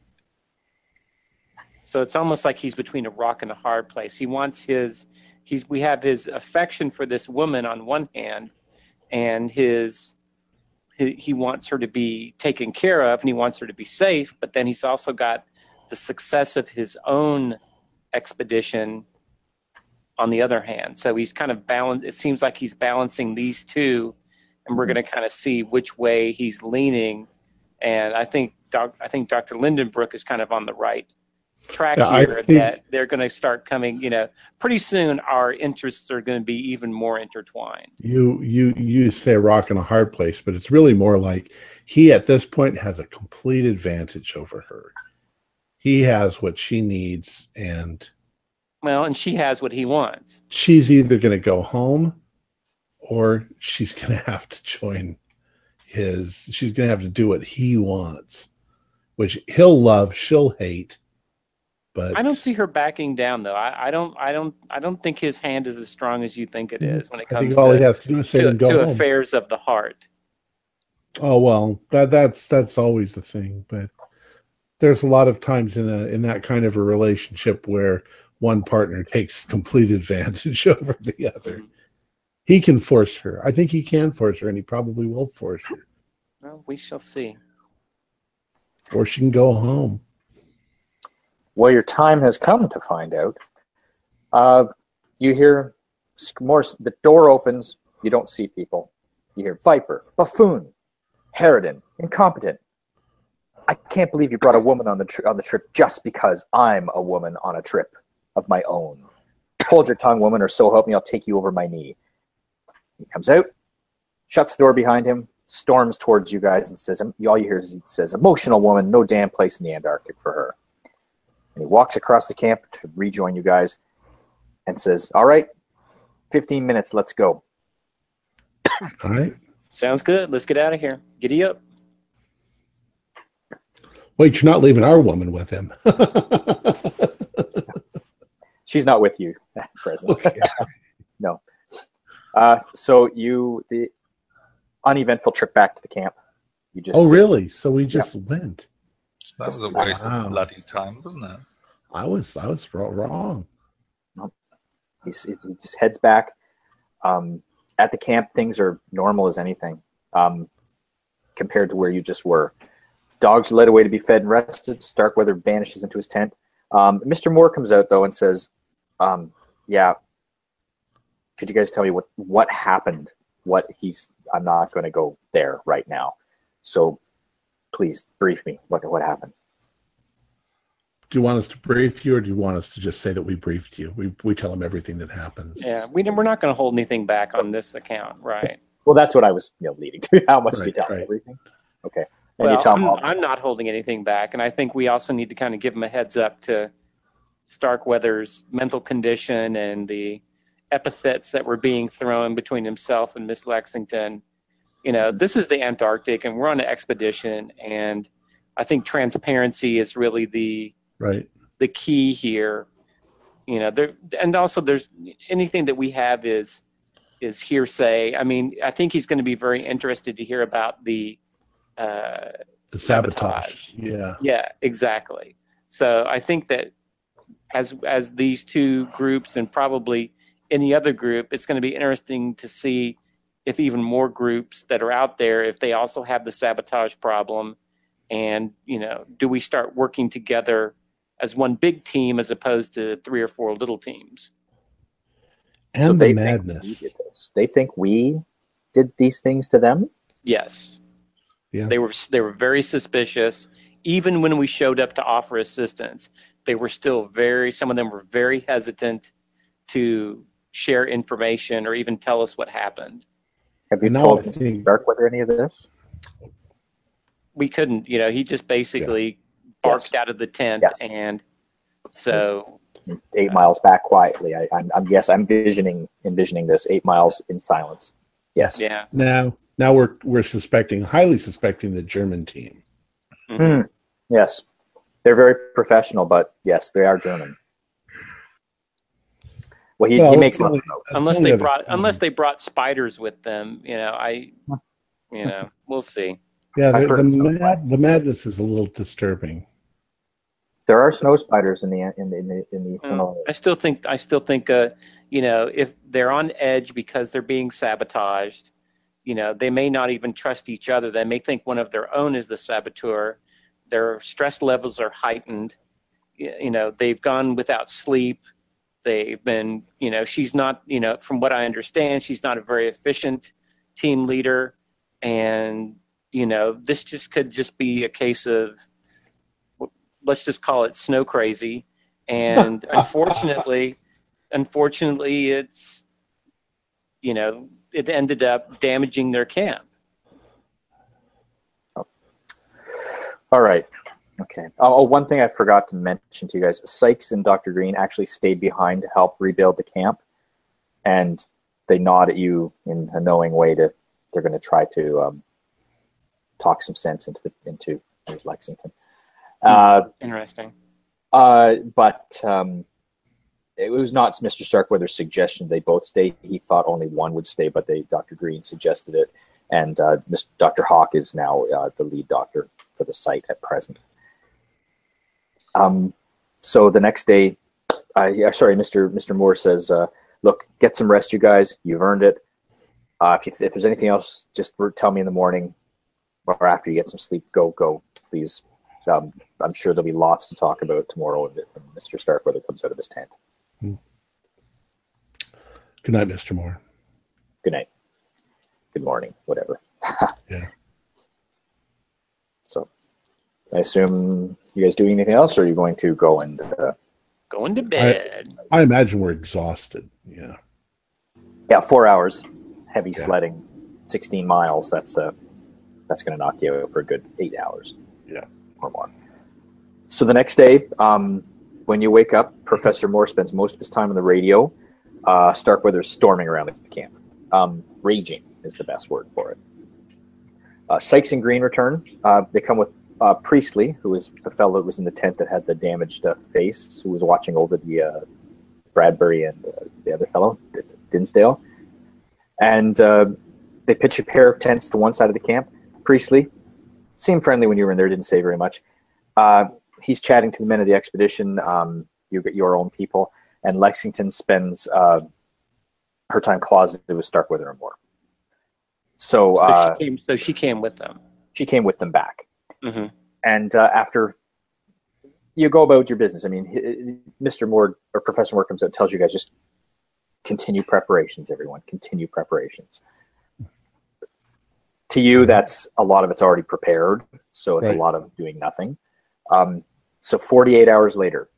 So it's almost like he's between a rock and a hard place. He wants we have his affection for this woman on one hand, and he wants her to be taken care of, and he wants her to be safe. But then he's also got the success of his own expedition on the other hand. So he's kind of balanced. It seems like he's balancing these two, and we're going to kind of see which way he's leaning. And I think Dr. Lindenbrook is kind of on the right track here, that they're going to start coming, pretty soon our interests are going to be even more intertwined. You say a rock and a hard place, but it's really more like he at this point has a complete advantage over her. He has what she needs, and she has what he wants. She's either going to go home or she's going to have to join she's going to have to do what he wants, which he'll love, she'll hate. But I don't see her backing down, though. I don't think his hand is as strong as you think it is when it I comes think all he has to do is say, to, then go to home. affairs of the heart. Oh well, that's always the thing. But there's a lot of times in that kind of a relationship where one partner takes complete advantage over the other. He can force her. I think he can force her, and he probably will force her. Well, we shall see. Or she can go home. Well, your time has come to find out. You hear more. The door opens. You don't see people. You hear Viper, buffoon, Harridan, incompetent. I can't believe you brought a woman on the trip just because I'm a woman on a trip of my own. Hold your tongue, woman, or so help me, I'll take you over my knee. He comes out, shuts the door behind him, storms towards you guys, and says, all you hear is he says, emotional woman, no damn place in the Antarctic for her. And he walks across the camp to rejoin you guys and says, all right, 15 minutes, let's go. All right. Sounds good. Let's get out of here. Giddy up. Wait, you're not leaving our woman with him. She's not with you at present. Okay. No. So the uneventful trip back to the camp. You just Really? So we just went. That was a waste of bloody time, wasn't it? I was wrong. He just heads back. At the camp, things are normal as anything compared to where you just were. Dogs are led away to be fed and rested. Starkweather vanishes into his tent. Mr. Moore comes out, though, and says, yeah, could you guys tell me what happened? I'm not going to go there right now. So please brief me. What happened? Do you want us to brief you, or do you want us to just say that we briefed you? We tell them everything that happens. Yeah, we're not going to hold anything back on this account, right? Well, that's what I was leading to. How much do you tell me? Everything? Okay. And Well, you tell them I'm not holding anything back, and I think we also need to kind of give them a heads up to Starkweather's mental condition and the epithets that were being thrown between himself and Miss Lexington. You know, this is the Antarctic, and we're on an expedition, and I think transparency is really the key here. You know, there's anything that we have is hearsay. I mean, I think he's going to be very interested to hear about the sabotage. Yeah, exactly. So I think that as these two groups, and probably any other group, it's going to be interesting to see if even more groups that are out there, if they also have the sabotage problem, and do we start working together as one big team as opposed to 3 or 4 little teams? And so the madness. They think we did these things to them? Yes. Yeah. They were very suspicious. Even when we showed up to offer assistance, they were still some of them were very hesitant to share information or even tell us what happened. Have you told Starkweather any of this? We couldn't. He just basically barked out of the tent, and so 8 miles back quietly. I'm envisioning this 8 miles in silence. Yes. Yeah. Now we're highly suspecting the German team. Mm-hmm. Yes, they're very professional, but yes, they are German. Well, he makes lots of notes. Unless they brought spiders with them, we'll see. Yeah, the madness is a little disturbing. There are snow spiders in the I still think if they're on edge because they're being sabotaged, they may not even trust each other. They may think one of their own is the saboteur. Their stress levels are heightened. They've gone without sleep. They've been, she's not, from what I understand, she's not a very efficient team leader. And, this could just be a case of, let's just call it snow crazy. And unfortunately, it's, it ended up damaging their camp. All right. Okay. Oh, one thing I forgot to mention to you guys, Sykes and Dr. Green actually stayed behind to help rebuild the camp, and they nod at you in a knowing way they're going to try to talk some sense into Ms. Lexington. Interesting. But it was not Mr. Starkweather's suggestion they both stay. He thought only one would stay, but Dr. Green suggested it. And Dr. Hawk is now the lead doctor for the site at present. So the next day, Mr. Moore says, look, get some rest, you guys. You've earned it. If there's anything else, just tell me in the morning or after you get some sleep. Go, please. I'm sure there'll be lots to talk about tomorrow when Mr. Starkweather comes out of his tent. Good night, Mr. Moore. Good night. Good morning, whatever. Yeah. So I assume you guys doing anything else, or are you going to go and... Going to bed. I imagine we're exhausted. Yeah. Yeah, 4 hours. Heavy sledding, 16 miles. That's going to knock you out for a good 8 hours. Yeah. Or more. So the next day, when you wake up, Professor Moore spends most of his time on the radio. Starkweather's storming around the camp. Raging is the best word for it. Sykes and Green return. They come with Priestley, who was the fellow that was in the tent that had the damaged face, who was watching over the Bradbury and the other fellow, Dinsdale. And they pitch a pair of tents to one side of the camp. Priestley seemed friendly when you were in there, didn't say very much. He's chatting to the men of the expedition, your own people, and Lexington spends her time closeted with Starkweather and Moore. So she came with them. She came with them back. Mm-hmm. And after you go about your business, I mean, Mr. Moore or Professor Moore comes out and tells you guys just continue preparations, everyone. Continue preparations. To you, that's a lot of it's already prepared, so it's a lot of doing nothing. So 48 hours later,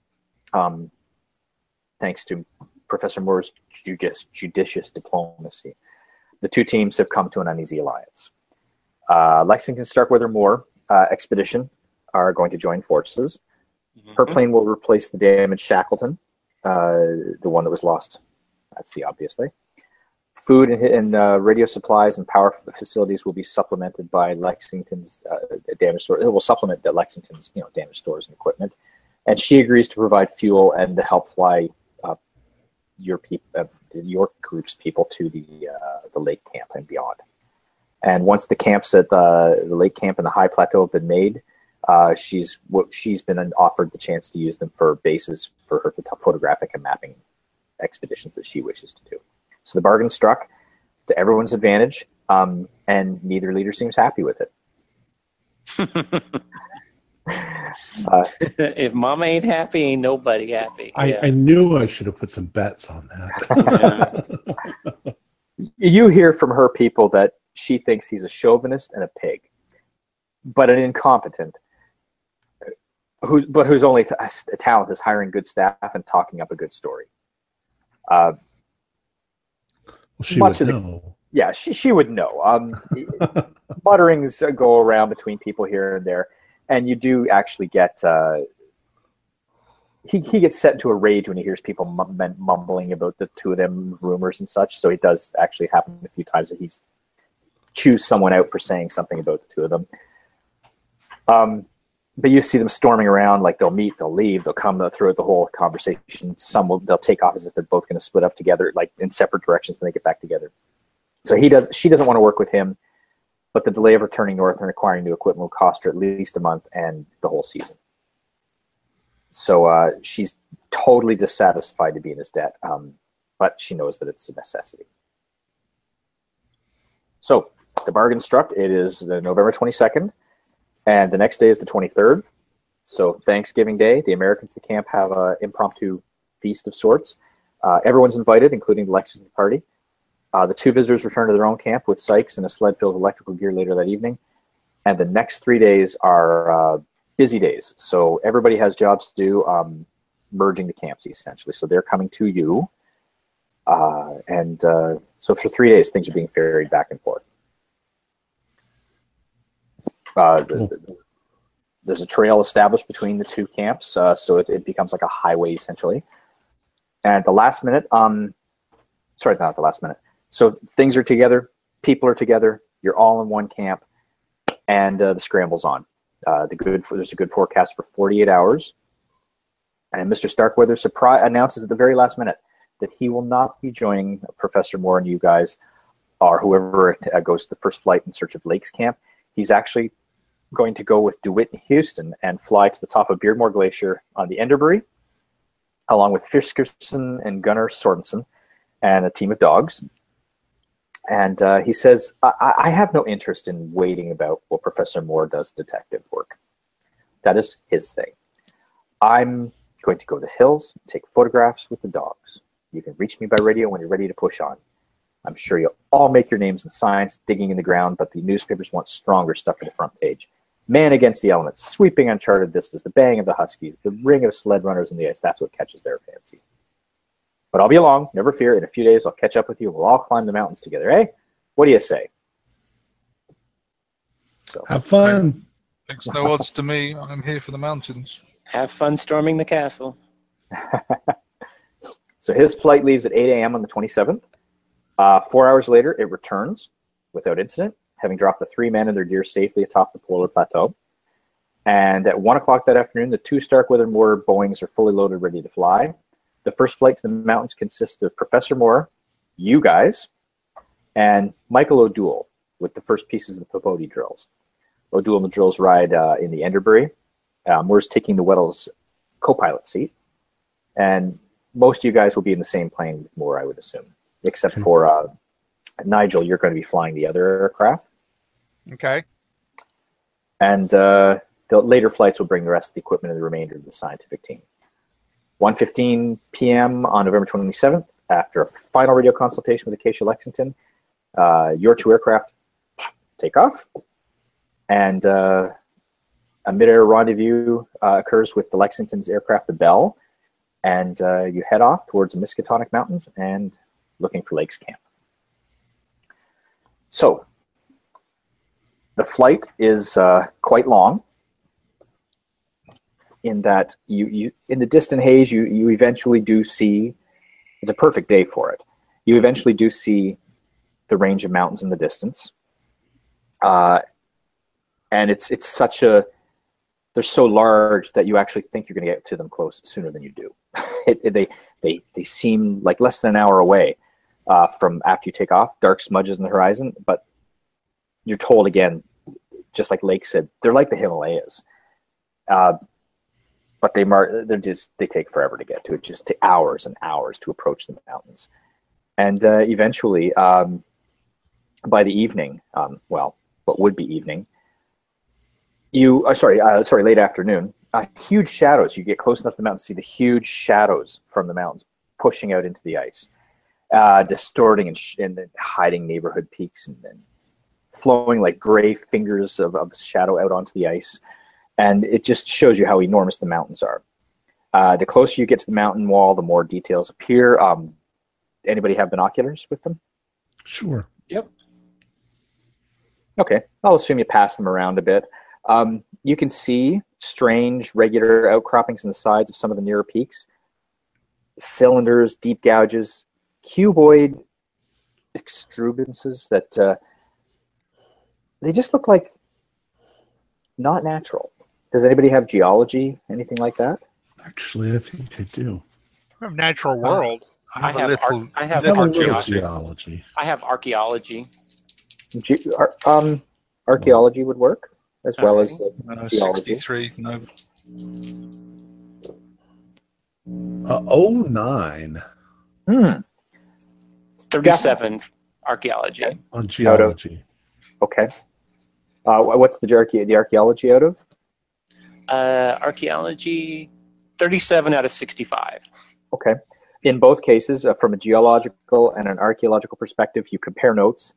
thanks to Professor Moore's judicious diplomacy, the two teams have come to an uneasy alliance. Lexington Starkweather Moore expedition are going to join forces. Mm-hmm. Her plane will replace the damaged Shackleton, the one that was lost at sea, obviously. Food and radio supplies and power facilities will be supplemented by Lexington's damaged stores. It will supplement Lexington's damaged stores and equipment. And she agrees to provide fuel and to help fly your group's people to the lake camp and beyond. And once the camps at the lake camp and the high plateau have been made, she's been offered the chance to use them for bases for her photographic and mapping expeditions that she wishes to do. So the bargain struck to everyone's advantage, and neither leader seems happy with it. If Mama ain't happy, ain't nobody happy. I knew I should have put some bets on that. You hear from her people that she thinks he's a chauvinist and a pig, but an incompetent, whose only talent is hiring good staff and talking up a good story. She would know. Yeah, she would know. Mutterings go around between people here and there, and you do actually get... He gets set into a rage when he hears people mumbling about the two of them, rumors and such, so it does actually happen a few times that he's choose someone out for saying something about the two of them. But you see them storming around, like they'll meet, they'll leave, they'll come throughout the whole conversation. They'll take off as if they're both going to split up together, like in separate directions, and they get back together. So she doesn't want to work with him, but the delay of returning north and acquiring new equipment will cost her at least a month and the whole season. So she's totally dissatisfied to be in his debt, but she knows that it's a necessity. So the bargain struck. It is November 22nd. And the next day is the 23rd. So Thanksgiving Day, the Americans at the camp have an impromptu feast of sorts. Everyone's invited, including the Lexington party. The two visitors return to their own camp with Sykes and a sled filled with electrical gear later that evening. And the next 3 days are busy days. So everybody has jobs to do, merging the camps, essentially. So they're coming to you. So for 3 days, things are being ferried back and forth. There's a trail established between the two camps, so it becomes like a highway essentially. And at the last minute, sorry, not at the last minute. So things are together, people are together, you're all in one camp, and the scramble's on. There's a good forecast for 48 hours. And Mr. Starkweather announces at the very last minute that he will not be joining Professor Moore and you guys, or whoever goes to the first flight in search of Lakes Camp. He's actually going to go with DeWitt and Houston and fly to the top of Beardmore Glacier on the Enderbury, along with Fiskerson and Gunnar Sorensen and a team of dogs. And he says, I have no interest in waiting about what Professor Moore does detective work. That is his thing. I'm going to go to the hills and take photographs with the dogs. You can reach me by radio when you're ready to push on. I'm sure you'll all make your names in science, digging in the ground, but the newspapers want stronger stuff for the front page. Man against the elements, sweeping uncharted vistas, the bang of the huskies, the ring of sled runners in the ice. That's what catches their fancy. But I'll be along, never fear. In a few days, I'll catch up with you. We'll all climb the mountains together, eh? What do you say? So Have fun. Makes no odds to me. I'm here for the mountains. Have fun storming the castle. So his flight leaves at 8 a.m. on the 27th. 4 hours later, it returns without incident, having dropped the 3 men and their gear safely atop the polar plateau. And at 1 o'clock that afternoon, the 2 Starkweather Moore Boeings are fully loaded, ready to fly. The first flight to the mountains consists of Professor Moore, you guys, and Michael O'Doul with the first pieces of the Pabodie drills. O'Doul and the drills ride in the Enderbury. Moore's taking the Weddell's co-pilot seat. And most of you guys will be in the same plane with Moore, I would assume, except for Nigel, you're going to be flying the other aircraft. Okay. And the later flights will bring the rest of the equipment and the remainder of the scientific team. 1:15 p.m. on November 27th, after a final radio consultation with Acacia Lexington, your 2 aircraft take off, and a mid-air rendezvous occurs with the Lexington's aircraft, the Bell, and you head off towards the Miskatonic Mountains and looking for Lakes Camp. So the flight is quite long, in that you in the distant haze, you eventually do see, it's a perfect day for it. You eventually do see the range of mountains in the distance. And it's such a, they're so large that you actually think you're going to get to them close sooner than you do. They seem like less than an hour away from after you take off, dark smudges in the horizon, but you're told again, just like Lake said, they're like the Himalayas. But they take forever to get to. It just takes hours and hours to approach the mountains. And eventually, by the evening, what would be evening, late afternoon, huge shadows. You get close enough to the mountains to see the huge shadows from the mountains pushing out into the ice, distorting and hiding neighborhood peaks and flowing like gray fingers of shadow out onto the ice. And it just shows you how enormous the mountains are. The closer you get to the mountain wall, the more details appear. Anybody have binoculars with them? Sure. Yep. Okay. I'll assume you pass them around a bit. You can see strange, regular outcroppings in the sides of some of the nearer peaks. Cylinders, deep gouges, cuboid extrubances that they just look like not natural. Does anybody have geology, anything like that? Actually, I think I do. Natural world. I have Geology. I have archaeology. Archaeology would work, as well as geology. 63, no. 09 37 archaeology. on geology. Okay. What's the archaeology out of? Archaeology, 37 out of 65. Okay. In both cases, from a geological and an archaeological perspective, you compare notes.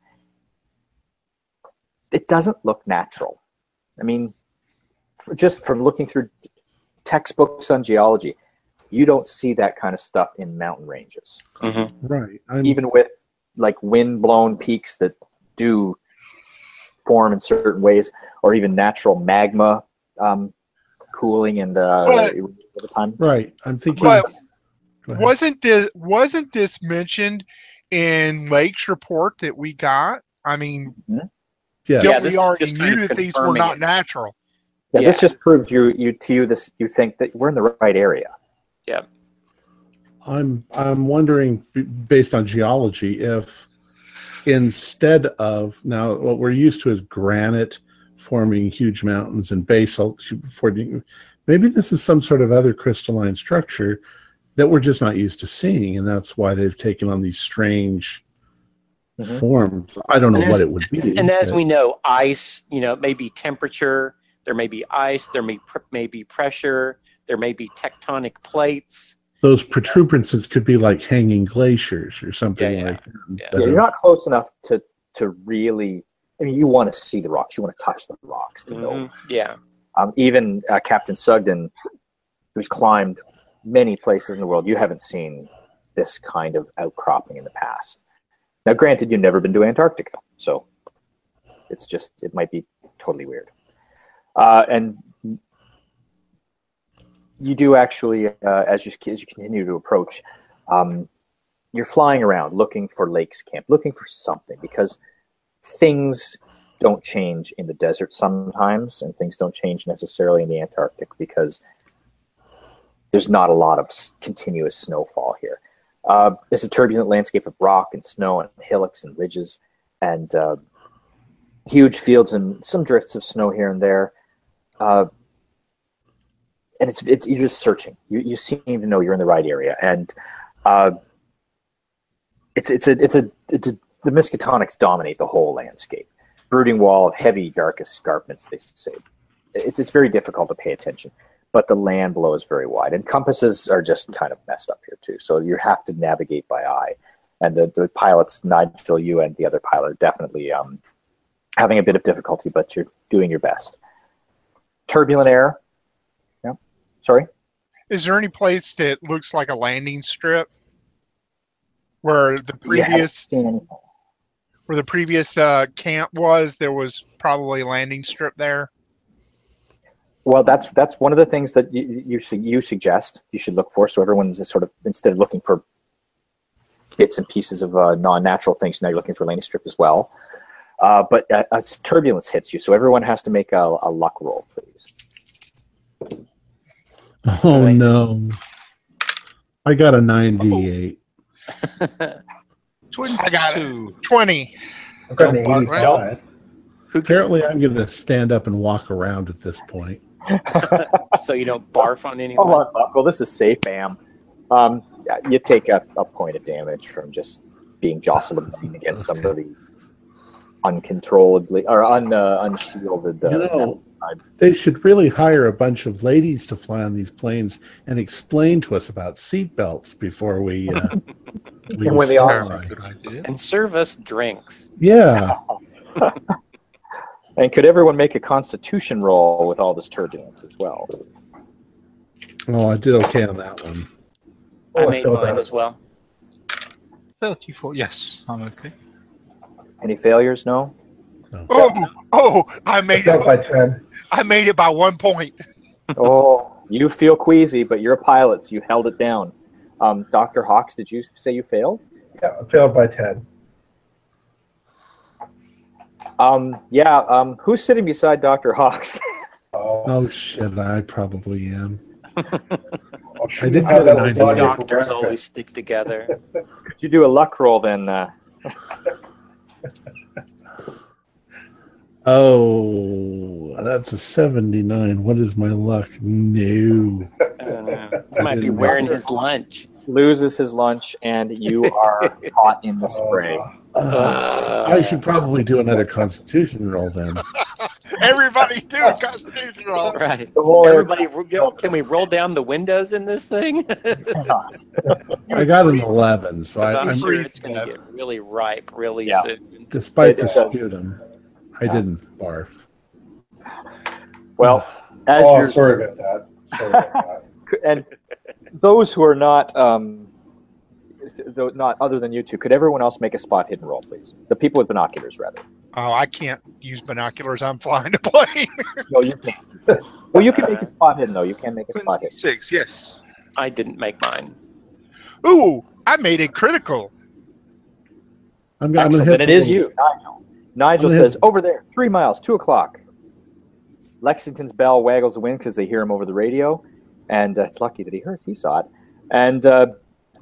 It doesn't look natural. I mean, just from looking through textbooks on geology, you don't see that kind of stuff in mountain ranges. Mm-hmm. Right. Even with like wind-blown peaks that do form in certain ways, or even natural magma cooling and over time. Right. I'm thinking. But wasn't this mentioned in Lake's report that we got? I mean, Yeah. we already knew that these were not natural. Yeah, this just proves you think that we're in the right area. Yep. I'm wondering, based on geology, if instead of now what we're used to is granite forming huge mountains and basalt forming, maybe this is some sort of other crystalline structure that we're just not used to seeing, and that's why they've taken on these strange forms. I don't know what it would be. And as we know, ice, maybe temperature, there may be ice, there may be pressure, there may be tectonic plates. Those protuberances could be like hanging glaciers or something like that. Yeah, you're not close enough to really. I mean, you want to see the rocks. You want to touch the rocks to know. Yeah. Even Captain Sugden, who's climbed many places in the world, you haven't seen this kind of outcropping in the past. Now, granted, you've never been to Antarctica, so it might be totally weird. And you do actually, as you continue to approach, you're flying around looking for Lakes Camp, looking for something, because things don't change in the desert sometimes, and things don't change necessarily in the Antarctic because there's not a lot of continuous snowfall here. It's a turbulent landscape of rock and snow and hillocks and ridges and huge fields and some drifts of snow here and there. And you're just searching. You seem to know you're in the right area, and the Miskatonics dominate the whole landscape. Brooding wall of heavy, dark escarpments, they say. It's very difficult to pay attention, but the land below is very wide, and compasses are just kind of messed up here too. So you have to navigate by eye, and the pilots, Nigel, you and the other pilot, are definitely having a bit of difficulty, but you're doing your best. Turbulent air. Sorry? Is there any place that looks like a landing strip where the previous camp was? There was probably a landing strip there. Well, that's one of the things that you suggest you should look for. So everyone's sort of, instead of looking for bits and pieces of non-natural things, now you're looking for a landing strip as well. But turbulence hits you, so everyone has to make a luck roll, please. Oh no! I got a 98. I got 20. I've got an 85. Apparently, I'm going to stand up and walk around at this point. So you don't barf on anyone. Hold on, Buckle. This is safe, Bam. You take a point of damage from just being jostled against somebody uncontrollably or unshielded. They should really hire a bunch of ladies to fly on these planes and explain to us about seatbelts before we when they are Good idea. And serve us drinks. Yeah. And could everyone make a Constitution roll with all this turbulence as well? Oh, I did okay on that one. I made mine as well. 34. Yes, I'm okay. Any failures? No. I made Failed it by 10. I made it by 1 point. Oh, you feel queasy, but you're a pilot, so you held it down. Dr. Hawks, did you say you failed? Yeah, I failed by 10. Who's sitting beside Dr. Hawks? Oh shit! I probably am. I didn't get a 98. Doctors always stick together. Could you do a luck roll then? Oh, that's a 79. What is my luck? No. He might be wearing his lunch. Loses his lunch, and you are caught in the spray. I should probably do another Constitution roll then. Everybody do a Constitution roll. Right. whole Everybody, can we roll down the windows in this thing? I got an 11, so I'm I'm sure it's going to get really ripe really Yeah. soon. despite the It does. sputum, I didn't barf. Well, as Oh, you're, sorry about that. Sorry about that. and those who are not other than you two, could everyone else make a spot hidden roll, please? The people with binoculars, rather. Oh, I can't use binoculars. I'm flying a plane. No, you can. Well, you can make a spot hidden, though. You can make a spot hidden. 6, yes. I didn't make mine. Ooh, I made it critical. I'm gonna Excellent. hit And it the is little- you, Nigel. Nigel I'm gonna says, over there, 3 miles, 2 o'clock. Lexington's bell waggles the wind because they hear him over the radio. and it's lucky that he saw it. And the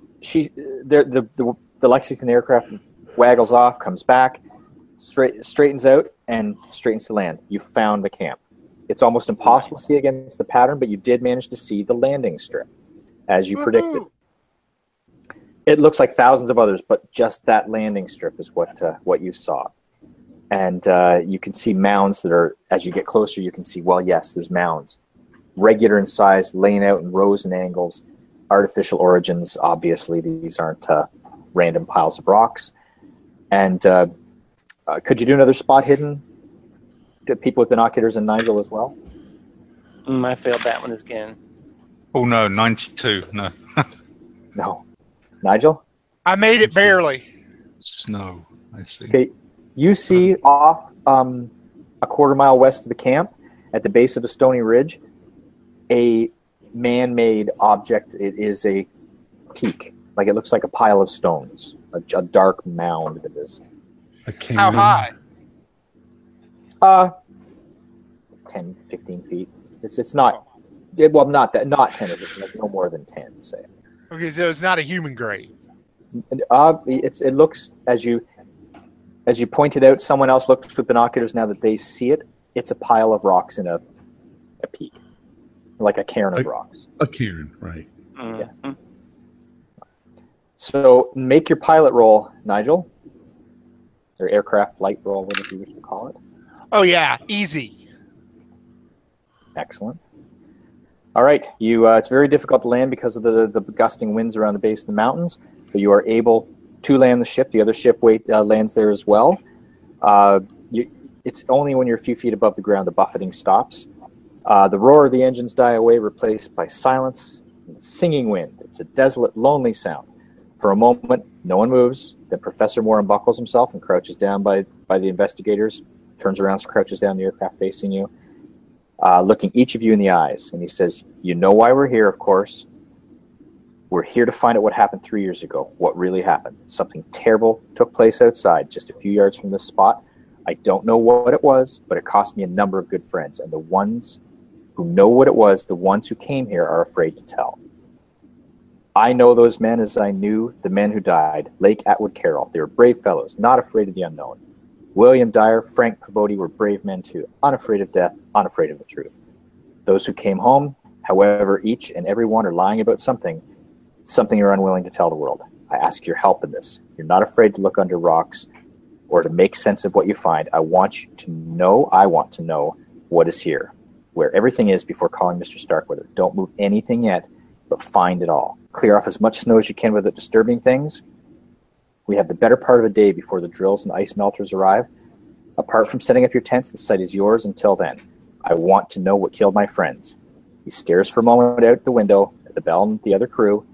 Lexington aircraft waggles off, comes back, straightens out, and straightens to land. You found the camp. It's almost impossible to see against the pattern, but you did manage to see the landing strip, as you predicted. It looks like thousands of others, but just that landing strip is what you saw. And you can see mounds that are, as you get closer, you can see, well, yes, there's mounds. Regular in size, laying out in rows and angles, artificial origins, obviously. These aren't random piles of rocks. And could you do another spot hidden? Get people with binoculars and Nigel as well? I failed that one again. Oh, no, 92. No. No. Nigel? I made it barely. Snow, I see. Okay. You see off a quarter mile west of the camp, at the base of a stony ridge, a man-made object. It is a peak. Like, it looks like a pile of stones. A dark mound that is. A canyon. How high? 10, 15 feet. It's not. Well, not 10. Like no more than 10, say. Okay, so it's not a human grave. It looks, as you pointed out, someone else looked with binoculars. Now that they see it, it's a pile of rocks in a peak, like a cairn of rocks. A cairn, right? Yes. So make your pilot roll, Nigel, or aircraft flight roll, whatever you wish to call it. Oh yeah, easy. Excellent. All right, it's very difficult to land because of the gusting winds around the base of the mountains, but you are able to land the ship. The other ship lands there as well. It's only when you're a few feet above the ground the buffeting stops. The roar of the engines die away, replaced by silence and singing wind. It's a desolate, lonely sound. For a moment, no one moves. Then Professor Moore unbuckles himself and crouches down by the investigators, turns around, crouches down the aircraft facing you, looking each of you in the eyes. And he says, you know why we're here, of course. We're here to find out what happened 3 years ago, what really happened. Something terrible took place outside, just a few yards from this spot. I don't know what it was, but it cost me a number of good friends. And the ones who know what it was, the ones who came here, are afraid to tell. I know those men as I knew the men who died, Lake Atwood Carroll. They were brave fellows, not afraid of the unknown. William Dyer, Frank Pavoti were brave men too, unafraid of death, unafraid of the truth. Those who came home, however, each and every one are lying about something you're unwilling to tell the world. I ask your help in this. You're not afraid to look under rocks or to make sense of what you find. I want to know what is here, where everything is before calling Mr. Starkweather. Don't move anything yet, but find it all. Clear off as much snow as you can without disturbing things. We have the better part of a day before the drills and ice melters arrive. Apart from setting up your tents, the site is yours until then. I want to know what killed my friends. He stares for a moment out the window at the bell and the other crew,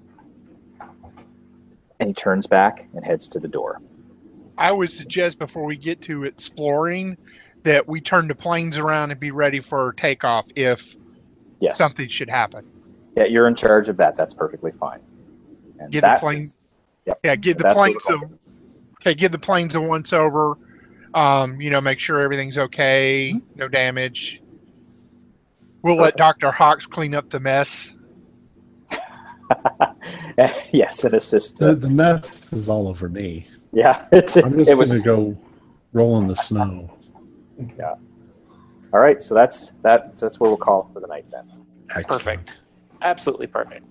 and he turns back and heads to the door. I would suggest before we get to exploring that we turn the planes around and be ready for takeoff if something should happen. Yeah, you're in charge of that. That's perfectly fine. And give the planes. Give the planes a once over. Make sure everything's okay, no damage. We'll let Dr. Hawks clean up the mess. Yes, and assist. The mess is all over me. Yeah, I'm just going to go roll in the snow. Yeah. All right, so that's what we'll call for the night then. Excellent. Perfect. Absolutely perfect.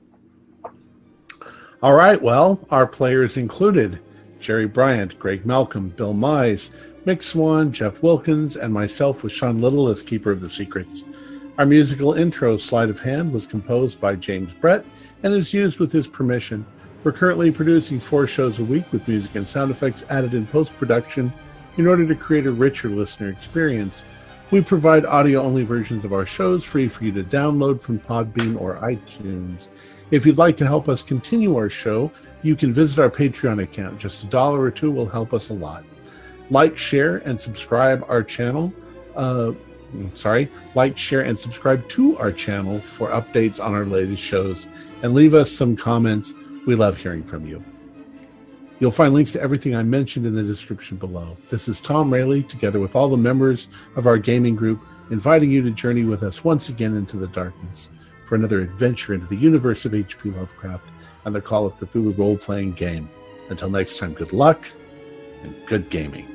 All right, well, our players included Jerry Bryant, Greg Malcolm, Bill Mize, Mick Swan, Jeff Wilkins, and myself with Sean Little as Keeper of the Secrets. Our musical intro, Sleight of Hand, was composed by James Brett and is used with his permission. We're currently producing 4 shows a week with music and sound effects added in post-production in order to create a richer listener experience. We provide audio-only versions of our shows free for you to download from Podbean or iTunes. If you'd like to help us continue our show, you can visit our Patreon account. Just $1 or $2 will help us a lot. Like, share, and subscribe our channel. Like, share, and subscribe to our channel for updates on our latest shows. And leave us some comments. We love hearing from you. You'll find links to everything I mentioned in the description below. This is Tom Rayleigh, together with all the members of our gaming group, inviting you to journey with us once again into the darkness. for another adventure into the universe of H.P. Lovecraft and the Call of Cthulhu role-playing game. Until next time, good luck and good gaming.